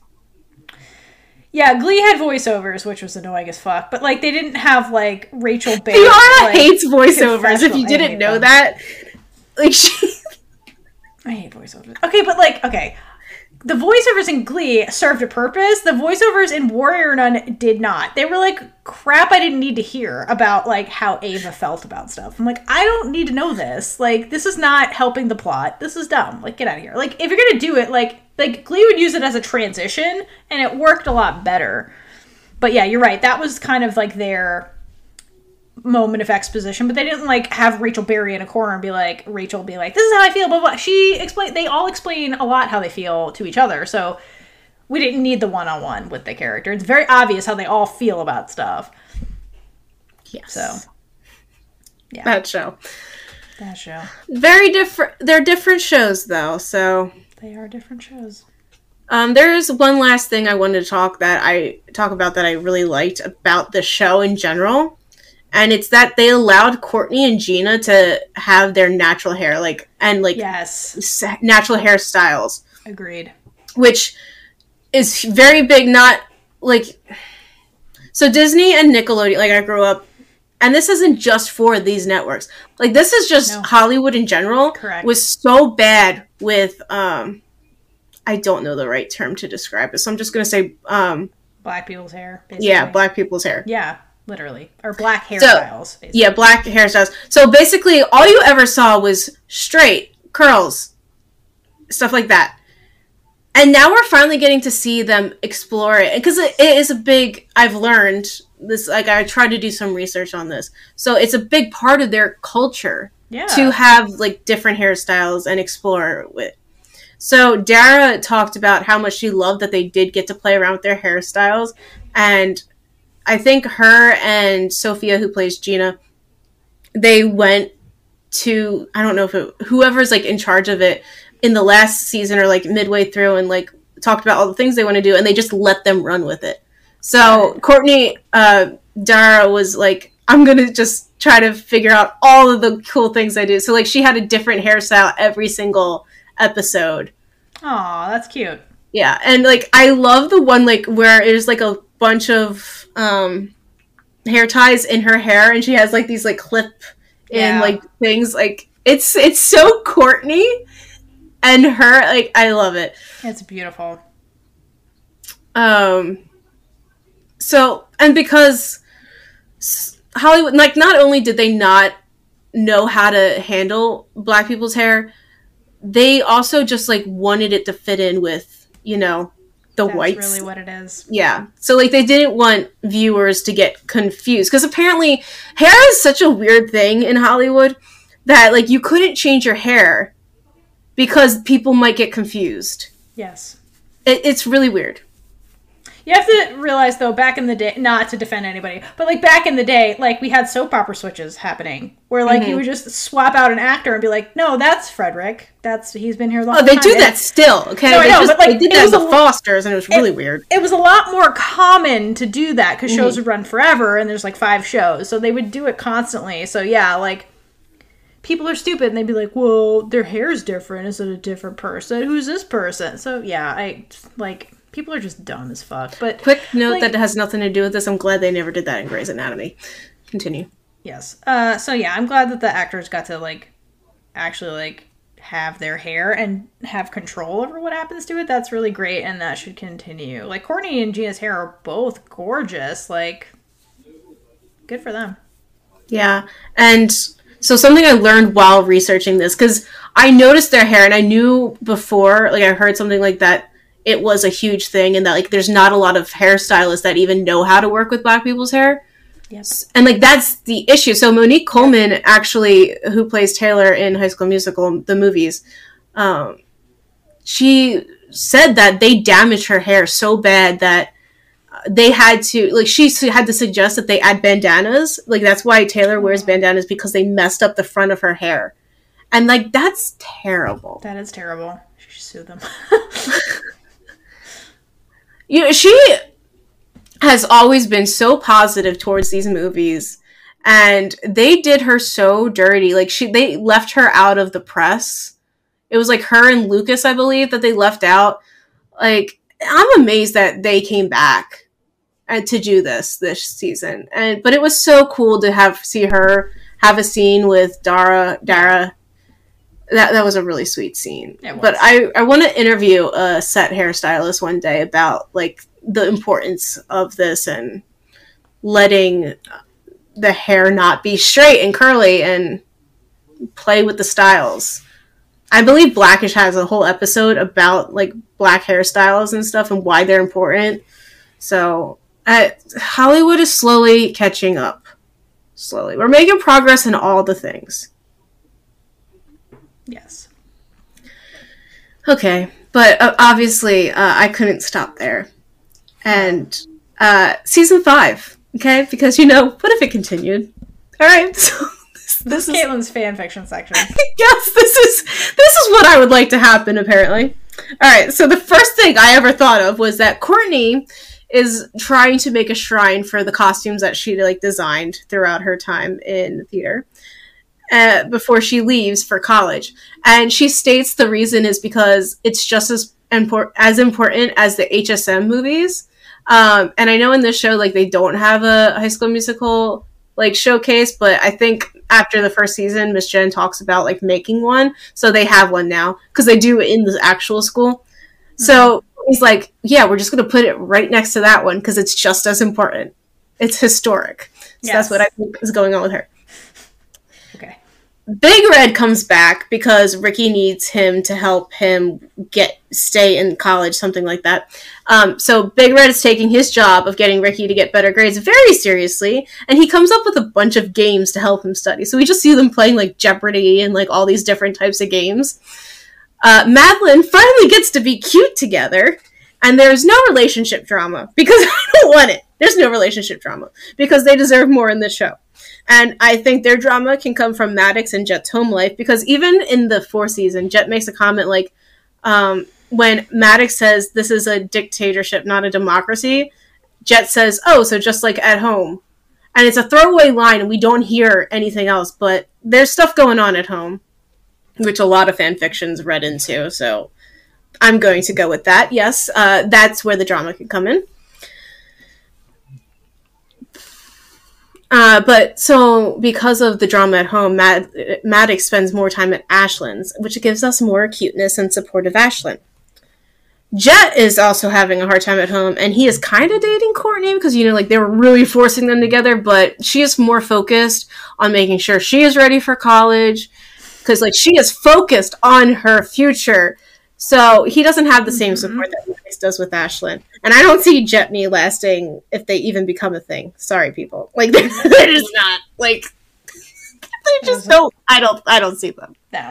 Yeah, Glee had voiceovers, which was annoying as fuck. But, like, they didn't have, like, Rachel Bates. Fiora like, hates voiceovers, if you didn't know them. that. Like, she... I hate voiceovers. Okay, but, like, okay. The voiceovers in Glee served a purpose. The voiceovers in Warrior Nun did not. They were like, crap I didn't need to hear about, like, how Ava felt about stuff. I'm like, I don't need to know this. Like, this is not helping the plot. This is dumb. Like, get out of here. Like, if you're gonna do it, like, like Glee would use it as a transition, and it worked a lot better. But yeah, you're right. That was kind of, like, their moment of exposition, but they didn't, like, have Rachel Berry in a corner and be like, Rachel be like, this is how I feel, blah, blah. She explained, they all explain a lot how they feel to each other, so we didn't need the one-on-one with the character. It's very obvious how they all feel about stuff. Yes. So, yeah. That show. That show. Very different. They're different shows, though, so. They are different shows. Um, there's one last thing I wanted to talk that I talk about that I really liked about the show in general. And it's that they allowed Courtney and Gina to have their natural hair, like, and, like, yes, natural hairstyles. Agreed. Which is very big, not, like, so Disney and Nickelodeon, like, I grew up, and this isn't just for these networks. Like, this is just no. Hollywood in general. Correct. Was so bad with, um, I don't know the right term to describe it, so I'm just gonna say um, black people's hair. Basically. Yeah, black people's hair. Yeah, literally, or black hairstyles. So, yeah, black hairstyles. So basically, all you ever saw was straight curls, stuff like that. And now we're finally getting to see them explore it, because it, it is a big. I've learned this. Like I tried to do some research on this, so it's a big part of their culture yeah. to have like different hairstyles and explore with. So Dara talked about how much she loved that they did get to play around with their hairstyles, and I think her and Sophia, who plays Gina, they went to I don't know if it, whoever's like in charge of it. In the last season or like midway through and like talked about all the things they want to do and they just let them run with it. So Courtney uh, Dara was like, I'm going to just try to figure out all of the cool things I do. So like she had a different hairstyle every single episode. Aw, that's cute. Yeah. And like, I love the one like where it is like a bunch of um, hair ties in her hair and she has like these like clip in yeah. like things like it's, it's so Courtney. And her, like, I love it. It's beautiful. Um, so, and because Hollywood, like, not only did they not know how to handle black people's hair, they also just, like, wanted it to fit in with, you know, the That's whites. That's really what it is. Yeah. So, like, they didn't want viewers to get confused. Because apparently, hair is such a weird thing in Hollywood that, like, you couldn't change your hair. Because people might get confused. Yes. It, it's really weird. You have to realize, though, back in the day, not to defend anybody, but, like, back in the day, like, we had soap opera switches happening. Where, like, mm-hmm. you would just swap out an actor and be like, no, that's Frederick. That's, he's been here the whole time. Oh, they time. do that still, okay? No, they I know, just, but, like, they did that with the Fosters, and it was really it, weird. It was a lot more common to do that, because mm-hmm. shows would run forever, and there's, like, five shows. So they would do it constantly. So, yeah, like... people are stupid and they'd be like, well, their hair's different. Is it a different person? Who's this person? So yeah, I like people are just dumb as fuck. But quick note like, that has nothing to do with this. I'm glad they never did that in Grey's Anatomy. Continue. Yes. Uh, so yeah, I'm glad that the actors got to like actually like have their hair and have control over what happens to it. That's really great and that should continue. Like Courtney and Gina's hair are both gorgeous. Like good for them. Yeah. And so something I learned while researching this, because I noticed their hair and I knew before, like I heard something like that, it was a huge thing and that like there's not a lot of hairstylists that even know how to work with black people's hair. Yes. And like that's the issue. So Monique Coleman, actually, who plays Taylor in High School Musical, the movies, um, she said that they damaged her hair so bad that they had to, like, she had to suggest that they add bandanas. Like, that's why Taylor wears bandanas, because they messed up the front of her hair. And, like, that's terrible. That is terrible. She should sue them. You know, she has always been so positive towards these movies. And they did her so dirty. Like, she they left her out of the press. It was, like, her and Lucas, I believe, that they left out. Like, I'm amazed that they came back and to do this this season, and but it was so cool to have see her have a scene with Dara. Dara, that that was a really sweet scene. But I I want to interview a set hairstylist one day about like the importance of this and letting the hair not be straight and curly and play with the styles. I believe Blackish has a whole episode about like black hairstyles and stuff and why they're important. So uh, Hollywood is slowly catching up. Slowly. We're making progress in all the things. Yes. Okay. But uh, obviously uh, I couldn't stop there. And uh, season five. Okay? Because, you know, what if it continued? All right. So this, this is Caitlin's fan fiction section. Yes, this is this is what I would like to happen, apparently. All right, so the first thing I ever thought of was that Courtney is trying to make a shrine for the costumes that she like designed throughout her time in theater uh, before she leaves for college. And she states the reason is because it's just as, impor- as important as the H S M movies. Um, and I know in this show, like, they don't have a High School Musical like showcase, but I think after the first season, Miss Jen talks about like making one, so they have one now because they do in the actual school. So he's like, yeah, we're just going to put it right next to that one because it's just as important. It's historic. So yes. That's what I think is going on with her. Okay. Big Red comes back because Ricky needs him to help him get stay in college, something like that. Um, so Big Red is taking his job of getting Ricky to get better grades very seriously, and he comes up with a bunch of games to help him study. So we just see them playing like Jeopardy and like all these different types of games. Uh, Madeline finally gets to be cute together, and there's no relationship drama because I don't want it. There's no relationship drama because they deserve more in this show. And I think their drama can come from Maddox and Jet's home life, because even in the fourth season, Jet makes a comment like, um, when Maddox says this is a dictatorship, not a democracy, Jet says, oh, so just like at home. And it's a throwaway line and we don't hear anything else, but there's stuff going on at home, which a lot of fan fictions read into, so I'm going to go with that. Yes, uh, that's where the drama can come in. Uh, but so because of the drama at home, Mad- Maddox spends more time at Ashland's, which gives us more cuteness and support of Ashland. Jet is also having a hard time at home, and he is kind of dating Courtney because, you know, like they were really forcing them together, but she is more focused on making sure she is ready for college because, like, she is focused on her future. So he doesn't have the same support that Maddox does with Ashland. And I don't see Jetney lasting if they even become a thing. Sorry, people. Like, they're, they're just not. Like, they just don't. I don't, I don't see them. No.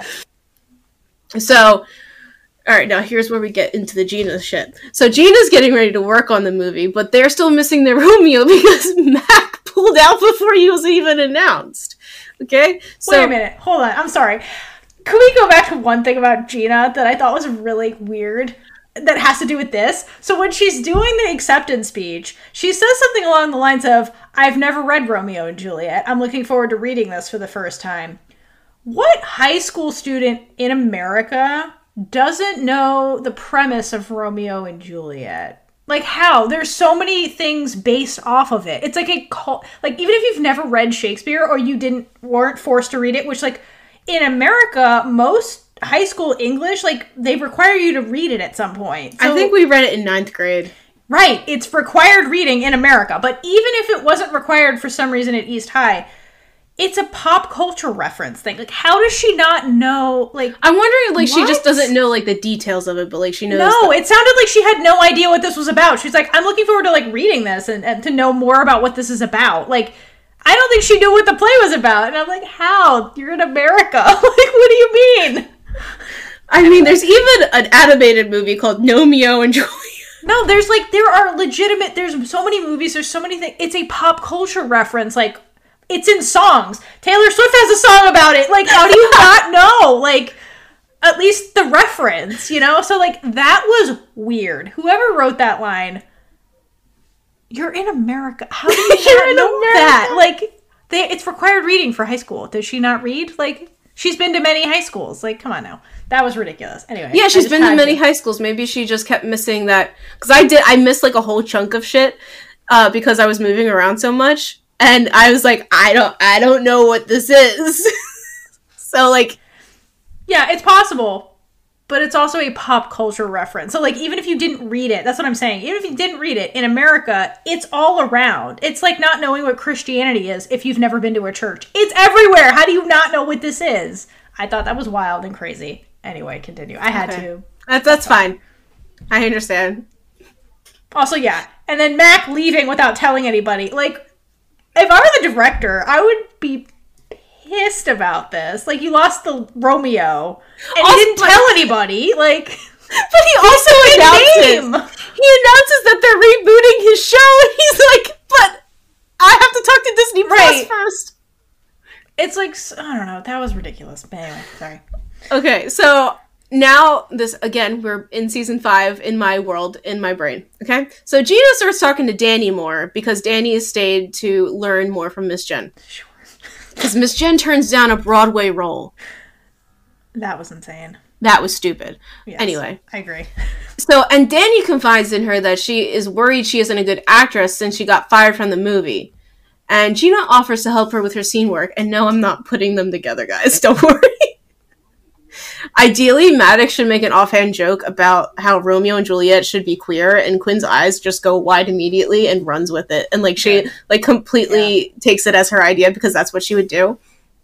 So, all right, now here's where we get into the Gina shit. So Gina's getting ready to work on the movie, but they're still missing their Romeo because Mac pulled out before he was even announced. Okay? So, wait a minute. Hold on. I'm sorry. Can we go back to one thing about Gina that I thought was really weird that has to do with this? So when she's doing the acceptance speech, she says something along the lines of, I've never read Romeo and Juliet. I'm looking forward to reading this for the first time. What high school student in America doesn't know the premise of Romeo and Juliet? Like, how? There's so many things based off of it. It's like a cult. Like, even if you've never read Shakespeare or you didn't weren't forced to read it, which, like, in America, most high school English, like, they require you to read it at some point. So, I think we read it in ninth grade. Right. It's required reading in America. But even if it wasn't required for some reason at East High, it's a pop culture reference thing. Like, how does she not know, like... I'm wondering, like, what? She just doesn't know, like, the details of it, but, like, she knows... No, the- it sounded like she had no idea what this was about. She's like, I'm looking forward to, like, reading this and, and to know more about what this is about. Like... I don't think she knew what the play was about. And I'm like, how? You're in America. Like, what do you mean? I mean, there's even an animated movie called Romeo and Juliet. No, there's like, there are legitimate, there's so many movies, there's so many things. It's a pop culture reference. Like, it's in songs. Taylor Swift has a song about it. Like, how do you not know? Like, at least the reference, you know? So, like, that was weird. Whoever wrote that line... You're in America. How do you not know America? That? Like, they, it's required reading for high school. Does she not read? Like, she's been to many high schools. Like, come on now. That was ridiculous. Anyway. Yeah, she's been to many to. high schools. Maybe she just kept missing that. Because I did, I missed, like, a whole chunk of shit uh, because I was moving around so much. And I was like, I don't, I don't know what this is. So, like. Yeah, it's possible. But it's also a pop culture reference. So, like, even if you didn't read it, that's what I'm saying. Even if you didn't read it, in America, it's all around. It's like not knowing what Christianity is if you've never been to a church. It's everywhere. How do you not know what this is? I thought that was wild and crazy. Anyway, continue. I had okay. to. That's, that's fine. I understand. Also, yeah. And then Mac leaving without telling anybody. Like, if I were the director, I would be pissed about this. Like, you lost the Romeo and also, you didn't tell anybody. Like, but he also announces he announces that they're rebooting his show, and he's like, but I have to talk to Disney Plus first. It's like, I don't know, that was ridiculous. But anyway, sorry. Okay, so now this again, we're in season five in my world, in my brain. Okay, so Gina starts talking to Danny more because Danny has stayed to learn more from Miss Jen. Sure. Because Miss Jen turns down a Broadway role. That was insane. That was stupid. Yes, anyway. I agree. So, and Danny confides in her that she is worried she isn't a good actress since she got fired from the movie. And Gina offers to help her with her scene work. And no, I'm not putting them together, guys. Don't worry. Ideally, Maddox should make an offhand joke about how Romeo and Juliet should be queer, and Quinn's eyes just go wide immediately and runs with it. And, like, she, like, completely yeah. takes it as her idea because that's what she would do.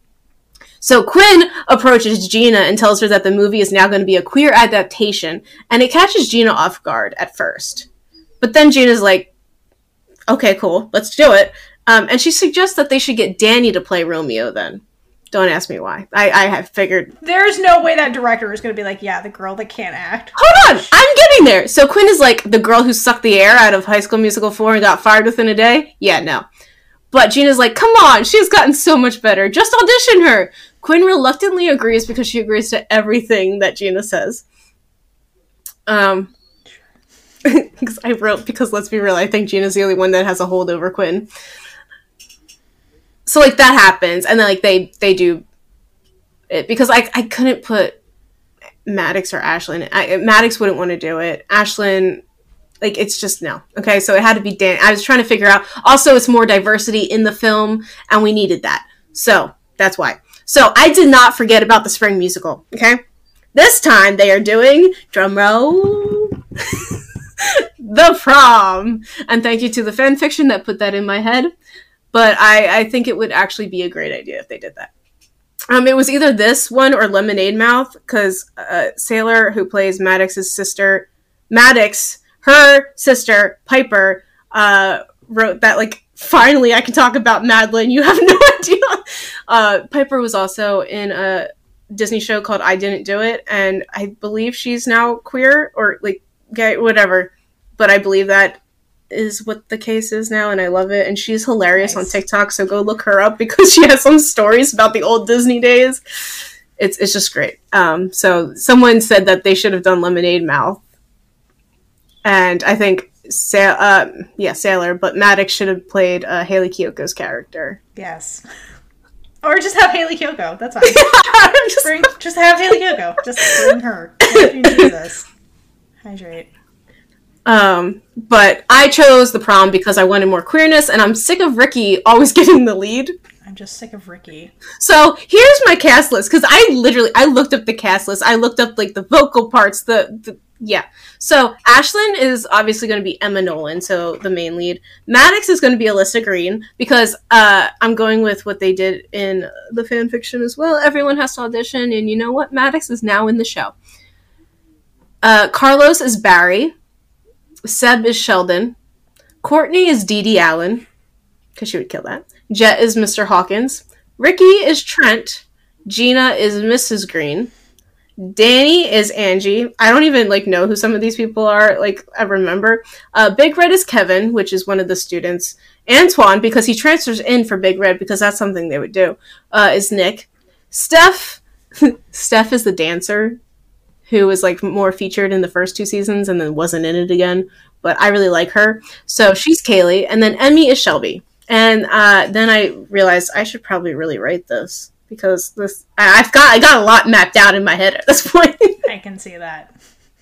So Quinn approaches Gina and tells her that the movie is now going to be a queer adaptation, and it catches Gina off guard at first. But then Gina's like, okay, cool, let's do it. Um, and she suggests that they should get Danny to play Romeo then. Don't ask me why. I, I have figured. There's no way that director is going to be like, yeah, the girl that can't act. Hold on! I'm getting there! So Quinn is like the girl who sucked the air out of High School Musical four and got fired within a day? Yeah, no. But Gina's like, come on, she's gotten so much better. Just audition her! Quinn reluctantly agrees because she agrees to everything that Gina says. Um... Because I wrote, because let's be real, I think Gina's the only one that has a hold over Quinn. So, like, that happens, and then, like, they, they do it, because I I couldn't put Maddox or Ashlyn. I, Maddox wouldn't want to do it. Ashlyn, like, it's just no. Okay, so it had to be Dan. I was trying to figure out, also, it's more diversity in the film, and we needed that. So, that's why. So, I did not forget about the spring musical, okay? This time, they are doing, drum roll, The Prom. And thank you to the fan fiction that put that in my head. But I, I think it would actually be a great idea if they did that. Um, it was either this one or Lemonade Mouth, because uh, Sailor, who plays Maddox's sister, Maddox, her sister, Piper, uh, wrote that, like, finally I can talk about Madeline, you have no idea. Uh, Piper was also in a Disney show called I Didn't Do It, and I believe she's now queer, or, like, gay, whatever. But I believe that is what the case is now, and I love it. And she's hilarious nice. on TikTok, so go look her up because she has some stories about the old Disney days. It's it's just great. Um, so someone said that they should have done Lemonade Mouth, and I think Sa- uh, yeah Sailor, but Maddox should have played uh, Hayley Kiyoko's character. Yes, or just have Hayley Kiyoko. That's fine. just, bring, just have Hayley Kiyoko. Just bring her. Jesus, hydrate. Um, but I chose The Prom because I wanted more queerness, and I'm sick of Ricky always getting the lead. I'm just sick of Ricky. So here's my cast list, because I literally, I looked up the cast list. I looked up, like, the vocal parts, the, the yeah. So Ashlyn is obviously going to be Emma Nolan, so the main lead. Maddox is going to be Alyssa Green, because uh, I'm going with what they did in the fan fiction as well. Everyone has to audition, and you know what? Maddox is now in the show. Uh, Carlos is Barry. Seb is Sheldon. Courtney is Dee Dee Allen, because she would kill that. Jet is Mister Hawkins. Ricky is Trent. Gina is Missus Green. Danny is Angie. I don't even, like, know who some of these people are. Like, I remember. Uh, Big Red is Kevin, which is one of the students. Antoine, because he transfers in for Big Red, because that's something they would do, uh, is Nick. Steph. Steph is the dancer, who was, like, more featured in the first two seasons and then wasn't in it again. But I really like her. So she's Kaylee. And then Emmy is Shelby. And uh, then I realized I should probably really write this. Because this, I, I've got I got a lot mapped out in my head at this point. I can see that.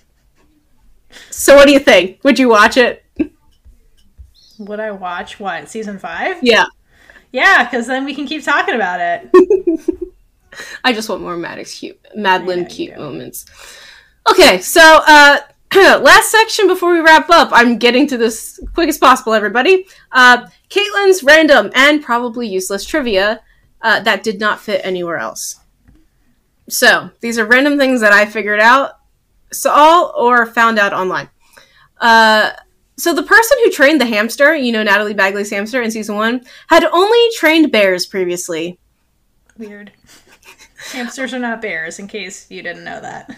So what do you think? Would you watch it? Would I watch, what, season five? Yeah. Yeah, because then we can keep talking about it. I just want more Maddox cute, Madeline cute moments. Okay, so uh, last section before we wrap up. I'm getting to this quick as possible, everybody. Uh, Caitlin's random and probably useless trivia uh, that did not fit anywhere else. So these are random things that I figured out, saw, or found out online. Uh, so the person who trained the hamster, you know, Natalie Bagley's hamster in season one, had only trained bears previously. Weird. Hamsters are not bears, in case you didn't know that.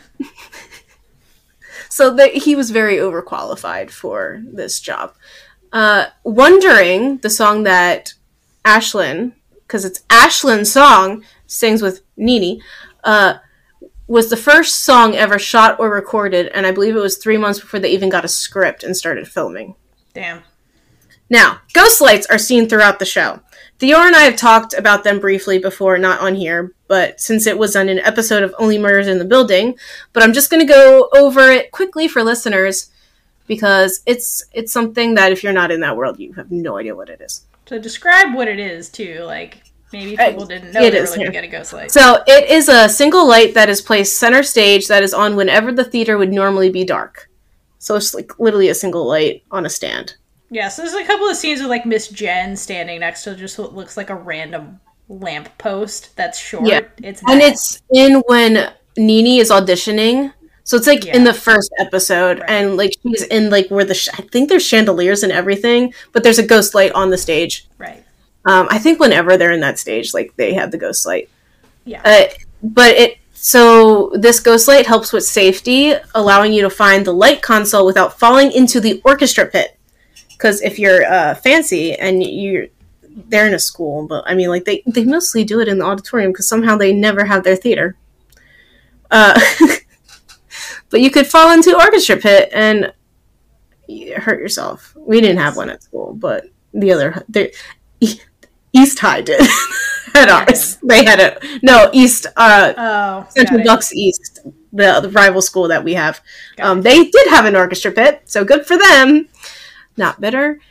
So the, he was very overqualified for this job. Uh, Wondering, the song that Ashlyn, because it's Ashlyn's song, sings with Nene, uh, was the first song ever shot or recorded, and I believe it was three months before they even got a script and started filming. Damn. Now, ghost lights are seen throughout the show. Theora and I have talked about them briefly before, not on here, but since it was on an episode of Only Murders in the Building, but I'm just going to go over it quickly for listeners, because it's it's something that if you're not in that world, you have no idea what it is. So describe what it is, too, like... Maybe people didn't know it they is were looking here. at a ghost light. So it is a single light that is placed center stage that is on whenever the theater would normally be dark. So it's like literally a single light on a stand. Yeah, so there's a couple of scenes with like Miss Jen standing next to just what looks like a random lamp post that's short. Yeah. It's and that. it's in when Nini is auditioning. So it's like Yeah. in the first episode, Right. and like she's in like where the sh- I think there's chandeliers and everything, but there's a ghost light on the stage. Right. Um, I think whenever they're in that stage, like they have the ghost light. Yeah. Uh, but it so this ghost light helps with safety, allowing you to find the light console without falling into the orchestra pit. Because if you're uh, fancy and you're they're in a school, but I mean, like they they mostly do it in the auditorium because somehow they never have their theater. Uh, but you could fall into the orchestra pit and hurt yourself. We didn't have one at school, but the other the East High did at ours. They had a no East uh, Oh, Central got it. Bucks East, the, the rival school that we have. Got Um, it. they did have an orchestra pit, so good for them. Not bitter.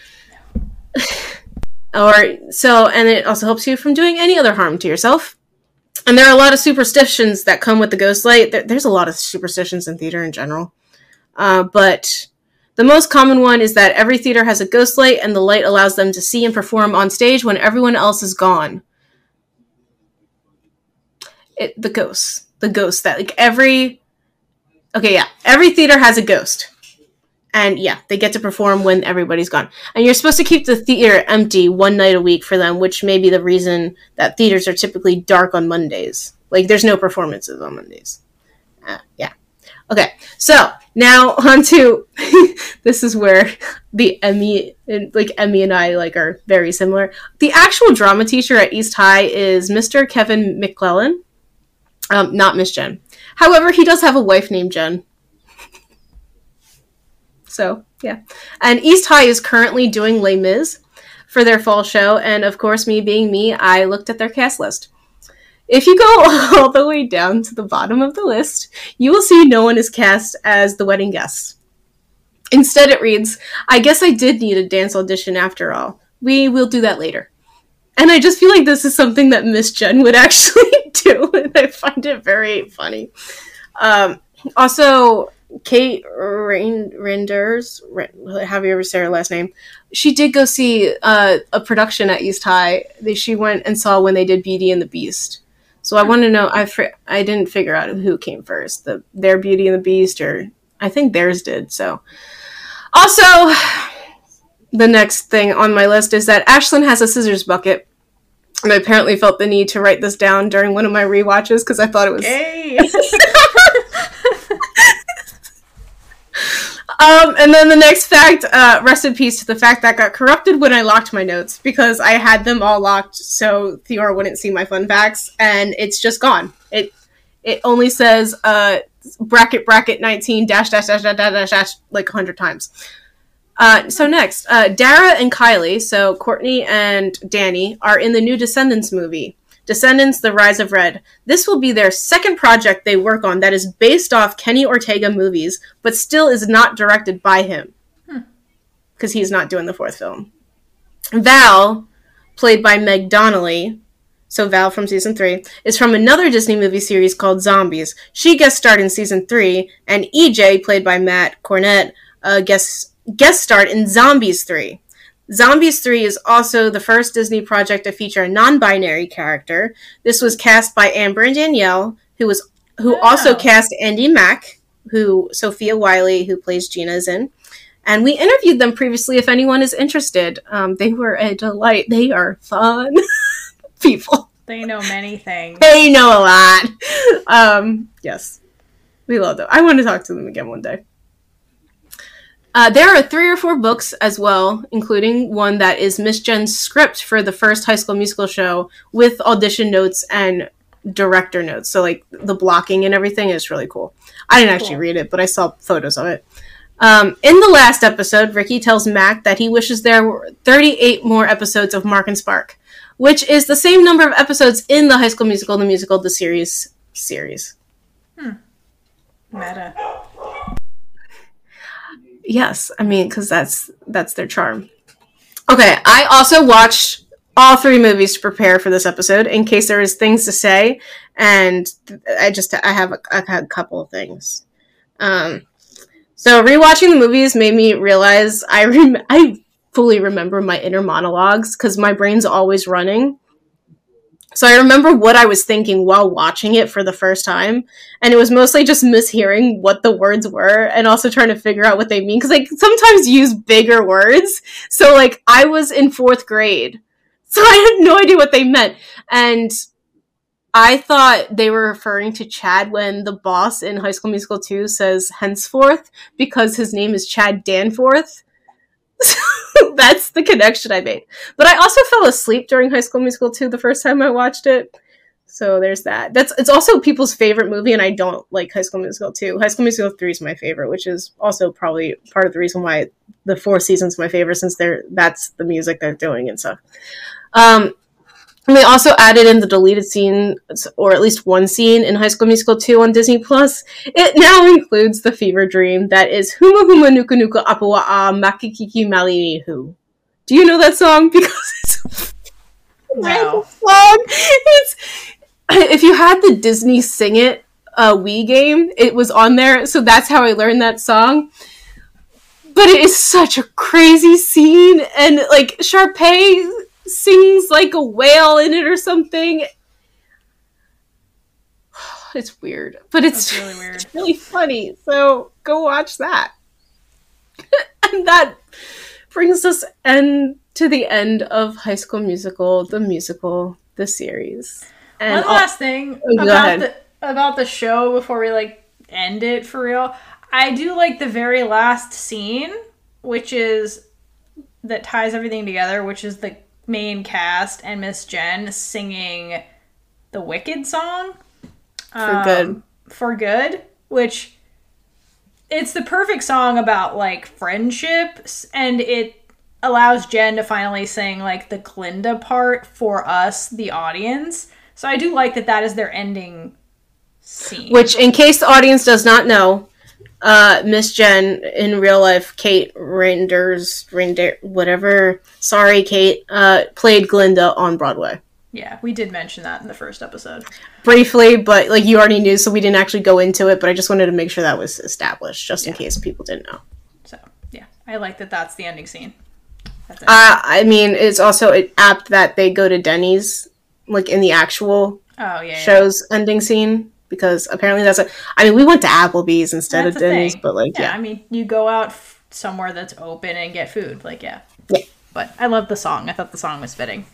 Or so, and it also helps you from doing any other harm to yourself. And there are a lot of superstitions that come with the ghost light. There, there's a lot of superstitions in theater in general. Uh, but the most common one is that every theater has a ghost light, and the light allows them to see and perform on stage when everyone else is gone. It, the ghosts. The ghosts that, like, every... Okay, yeah. Every theater has a ghost. And, yeah, they get to perform when everybody's gone. And you're supposed to keep the theater empty one night a week for them, which may be the reason that theaters are typically dark on Mondays. Like, there's no performances on Mondays. Uh, yeah. Okay, so now on to... this is where the Emmy... Like, Emmy and I, like, are very similar. The actual drama teacher at East High is Mister Kevin McClellan. Um, not Miss Jen. However, he does have a wife named Jen. So, yeah. And East High is currently doing Les Mis for their fall show, and of course, me being me, I looked at their cast list. If you go all the way down to the bottom of the list, you will see no one is cast as the wedding guests. Instead, it reads, I guess I did need a dance audition after all. We will do that later. And I just feel like this is something that Miss Jen would actually do, and I find it very funny. Um, also, Kate Rain- Renders, however you ever say her last name, she did go see uh, a production at East High. They, she went and saw when they did Beauty and the Beast. So I want to know, I fr- I didn't figure out who came first, the their Beauty and the Beast, or I think theirs did. So, also, the next thing on my list is that Ashlyn has a scissors bucket. And I apparently felt the need to write this down during one of my rewatches because I thought it was... Hey! um, and then the next fact, uh, rest in peace to the fact that got corrupted when I locked my notes because I had them all locked so Theora wouldn't see my fun facts, and it's just gone. It it only says uh, bracket bracket nineteen dash dash dash dash dash dash like a hundred times. Uh, so next, uh, Dara and Kylie, so Courtney and Danny, are in the new Descendants movie, Descendants: The Rise of Red. This will be their second project they work on that is based off Kenny Ortega movies, but still is not directed by him. Because hmm. he's not doing the fourth film. Val, played by Meg Donnelly, so Val from season three, is from another Disney movie series called Zombies. She guest starred in season three, and E J, played by Matt Cornett, uh, guest guest starred in Zombies three. Zombies three is also the first Disney project to feature a non-binary character. This was cast by Amber and Danielle, who was who oh. also cast Andy Mack, who Sophia Wiley, who plays Gina, is in. And we interviewed them previously if anyone is interested. Um, they were a delight. They are fun people. They know many things. They know a lot. Um, yes. We love them. I want to talk to them again one day. Uh, there are three or four books as well, including one that is Miss Jen's script for the first High School Musical show with audition notes and director notes. So, like, the blocking and everything is really cool. I didn't actually Cool. read it, but I saw photos of it. Um, in the last episode, Ricky tells Mac that he wishes there were thirty-eight more episodes of Mark and Spark, which is the same number of episodes in the High School Musical, the musical, the series series. Hmm. Meta. Yes, I mean, because that's that's their charm. Okay, I also watched all three movies to prepare for this episode in case there is things to say, and I just I have a, I have a couple of things. Um, so rewatching the movies made me realize I rem- I fully remember my inner monologues because my brain's always running. So I remember what I was thinking while watching it for the first time, and it was mostly just mishearing what the words were and also trying to figure out what they mean, because like sometimes use bigger words. So like I was in fourth grade, so I had no idea what they meant, and I thought they were referring to Chad when the boss in High School Musical two says henceforth because his name is Chad Danforth. That's the connection I made. But I also fell asleep during High School Musical two the first time I watched it. So there's that. That's it's also people's favorite movie, and I don't like High School Musical two. High School Musical three is my favorite, which is also probably part of the reason why the fourth season's my favorite, since they're that's the music they're doing and stuff. Um, and they also added in the deleted scene, or at least one scene in High School Musical two on Disney Plus. It now includes the fever dream that is Huma Huma Nuka Nuka Apawa'a Makikiki Malinihu. Do you know that song? Because it's a No. song. It's if you had the Disney Sing It uh, Wii game, it was on there, so that's how I learned that song. But it is such a crazy scene, and like Sharpay sings like a whale in it or something. It's weird, but it's That's really weird. It's really funny. So go watch that. And that brings us end to the end of High School Musical, the musical, the series. And One last thing oh, about the about the show before we like end it for real. I do like the very last scene, which is that ties everything together, which is the main cast and Miss Jen singing the Wicked song. For um, good. For Good, which it's the perfect song about like friendship, and it allows Jen to finally sing like the Glinda part for us, the audience. So I do like that that is their ending scene. Which, in case the audience does not know, uh, Miss Jen, in real life, Kate Reinders, Reindeer, whatever, sorry, Kate, uh, played Glinda on Broadway. Yeah, we did mention that in the first episode. Briefly, but like you already knew, so we didn't actually go into it, but I just wanted to make sure that was established, just in Yeah. case people didn't know. So, yeah, I like that that's the ending scene. That's it. Uh, I mean, it's also apt that they go to Denny's, like in the actual oh, yeah, yeah. show's ending scene, because apparently that's a. I mean, we went to Applebee's instead That's of the Denny's, thing. but like, yeah, yeah. I mean, you go out f- somewhere that's open and get food. Like, yeah. Yeah. But I love the song. I thought the song was fitting.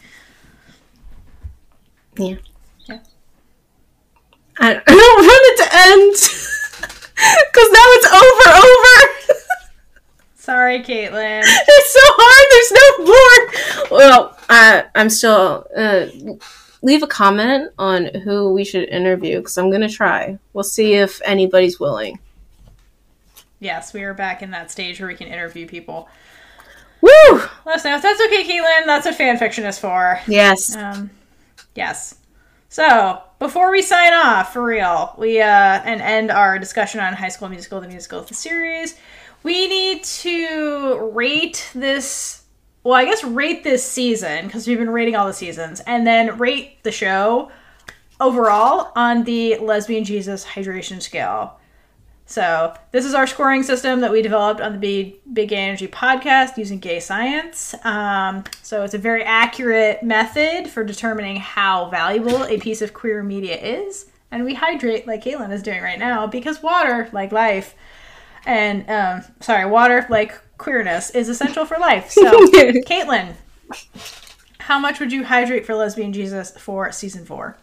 Yeah. Yeah. I, I don't want it to end, because now it's over, over. Sorry, Caitlin. It's so hard. There's no more. Well, I, I'm still. Uh, leave a comment on who we should interview, because I'm gonna try. We'll see if anybody's willing. Yes, we are back in that stage where we can interview people. Woo! Let us know if that's okay, Caitlin. That's what fan fiction is for. Yes. Um, yes. So, before we sign off, for real, we uh, and end our discussion on High School Musical, the musical, the series, we need to rate this, well, I guess rate this season, because we've been rating all the seasons, and then rate the show overall on the Lesbian Jesus hydration scale. So, this is our scoring system that we developed on the Big, Big Gay Energy podcast using gay science. Um, so, it's a very accurate method for determining how valuable a piece of queer media is. And we hydrate like Caitlin is doing right now, because water, like life, and, um, sorry, water, like queerness, is essential for life. So, Caitlin, how much would you hydrate for Lesbian Jesus for season four?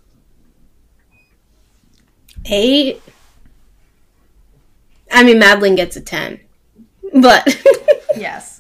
Eight. I mean, Madeline gets a ten, but Yes.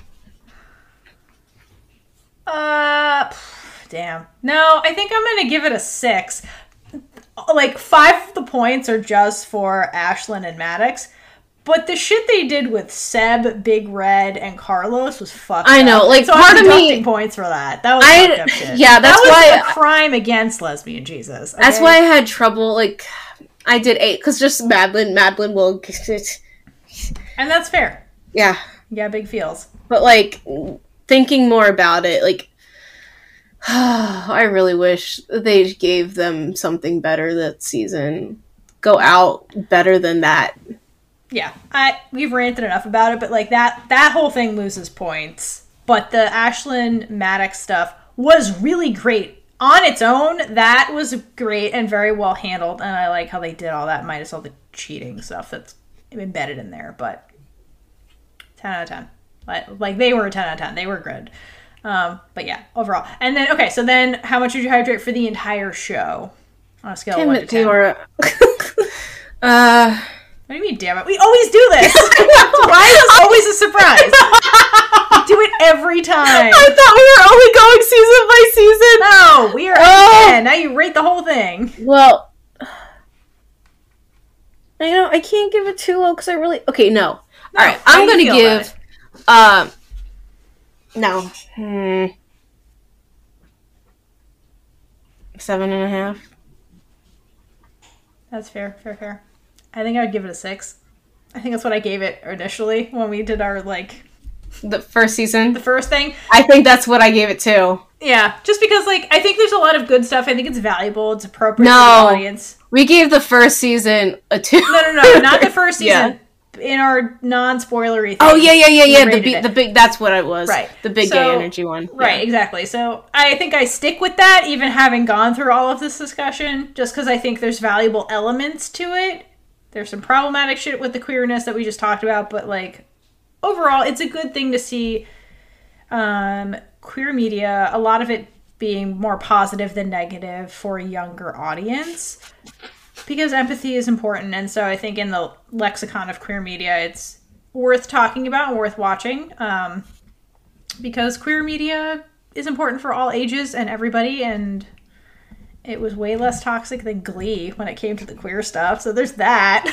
Uh, damn. No, I think I'm gonna give it a six. Like, five of the points are just for Ashlyn and Maddox, but the shit they did with Seb, Big Red, and Carlos was fucked I know, up. like, so part I'm of me- deducting points for that. That was I- fucked up shit. yeah, that's that was why- a crime against Lesbian Jesus. that's okay? why I had trouble. Like, I did eight because just Madeline. Madeline will. And that's fair. Yeah, Yeah, big feels. but like thinking more about it, like I really wish they gave them something better that season. Go out better than that. Yeah, I we've ranted enough about it, but like that that whole thing loses points. But the Ashlyn Maddox stuff was really great. On its own, that was great and very well handled, and I like how they did all that, minus all the cheating stuff that's embedded in there, but ten out of ten. Like, like they were a ten out of ten. They were good. Um, but yeah, overall. And then, okay, so then how much would you hydrate for the entire show? On a scale Damn of one it, to ten. Theora. uh... What do you mean, damn it? We always do this! Why is this always a surprise? We do it every time. I thought we were only going season by season. No, we are oh. at ten. Now you rate the whole thing. Well, I know I can't give it too low because I really... Okay, no. no All right, I'm going to give... Um, no. Hmm. Seven and a half. That's fair, fair, fair. I think I would give it a six. I think that's what I gave it initially when we did our, like... The first season? The first thing. I think that's what I gave it too. Yeah, just because, like, I think there's a lot of good stuff. I think it's valuable. It's appropriate no, for the audience. We gave the first season a two. No, no, no, not the first season. Yeah. In our non-spoilery thing. Oh, yeah, yeah, yeah, yeah. The, be- the big, that's what it was. Right. The big so, gay energy one. Right, yeah. exactly. So I think I stick with that, even having gone through all of this discussion, just because I think there's valuable elements to it. There's some problematic shit with the queerness that we just talked about, but, like, overall, it's a good thing to see um, queer media, a lot of it being more positive than negative for a younger audience, because empathy is important. And so I think in the lexicon of queer media, it's worth talking about and worth watching, um, because queer media is important for all ages and everybody, and it was way less toxic than Glee when it came to the queer stuff. So there's that.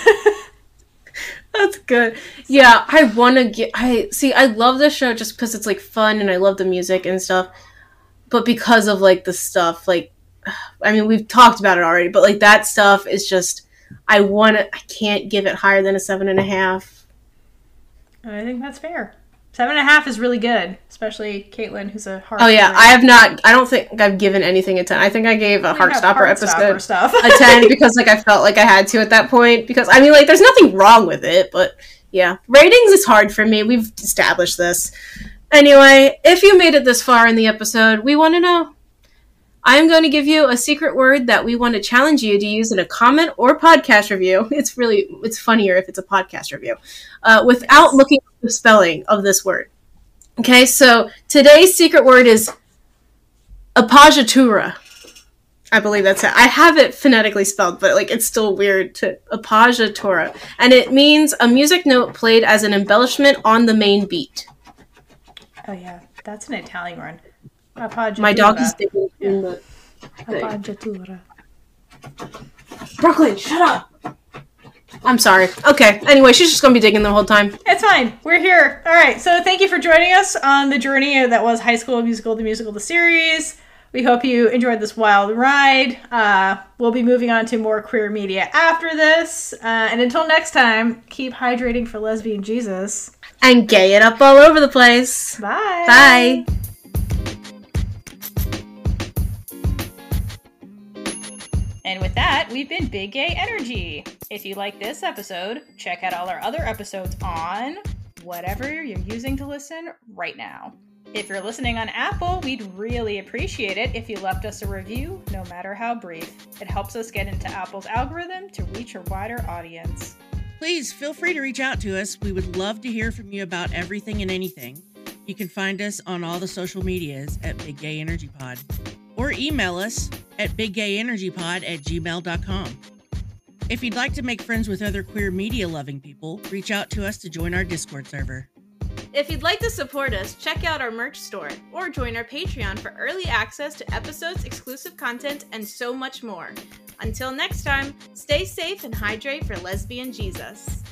That's good. Yeah, I want to get... I see, I love this show just because it's, like, fun and I love the music and stuff. But because of, like, the stuff, like... I mean, we've talked about it already, but, like, that stuff is just... I want to... I can't give it higher than a seven and a half. I think that's fair. Seven and a half is really good, especially Caitlin, who's a heart. Oh yeah, I have not. I don't think I've given anything a ten. I think I gave a Heartstopper episode stuff. a ten because like I felt like I had to at that point. Because I mean, like, there's nothing wrong with it, but yeah, ratings is hard for me. We've established this. Anyway, if you made it this far in the episode, we want to know. I'm going to give you a secret word that we want to challenge you to use in a comment or podcast review. It's really, it's funnier if it's a podcast review, uh, without yes. looking at the spelling of this word. Okay, so today's secret word is appoggiatura. I believe that's it. I have it phonetically spelled, but like it's still weird to appoggiatura. And it means a music note played as an embellishment on the main beat. Oh yeah, that's an Italian word. Appoggiatura. My dog is digging yeah. in the appoggiatura. Brooklyn, shut up! I'm sorry. Okay, anyway, she's just gonna be digging the whole time. It's fine. We're here. Alright, so thank you for joining us on the journey that was High School Musical, the musical, the series. We hope you enjoyed this wild ride. Uh, we'll be moving on to more queer media after this. Uh, and until next time, keep hydrating for lesbian Jesus. And gay it up all over the place. Bye. Bye. And with that, we've been Big Gay Energy. If you like this episode, check out all our other episodes on whatever you're using to listen right now. If you're listening on Apple, we'd really appreciate it if you left us a review, no matter how brief. It helps us get into Apple's algorithm to reach a wider audience. Please feel free to reach out to us. We would love to hear from you about everything and anything. You can find us on all the social medias at Big Gay Energy Pod, or email us at biggayenergypod at gmail dot com. If you'd like to make friends with other queer media-loving people, reach out to us to join our Discord server. If you'd like to support us, check out our merch store, or join our Patreon for early access to episodes, exclusive content, and so much more. Until next time, stay safe and hydrate for lesbian Jesus.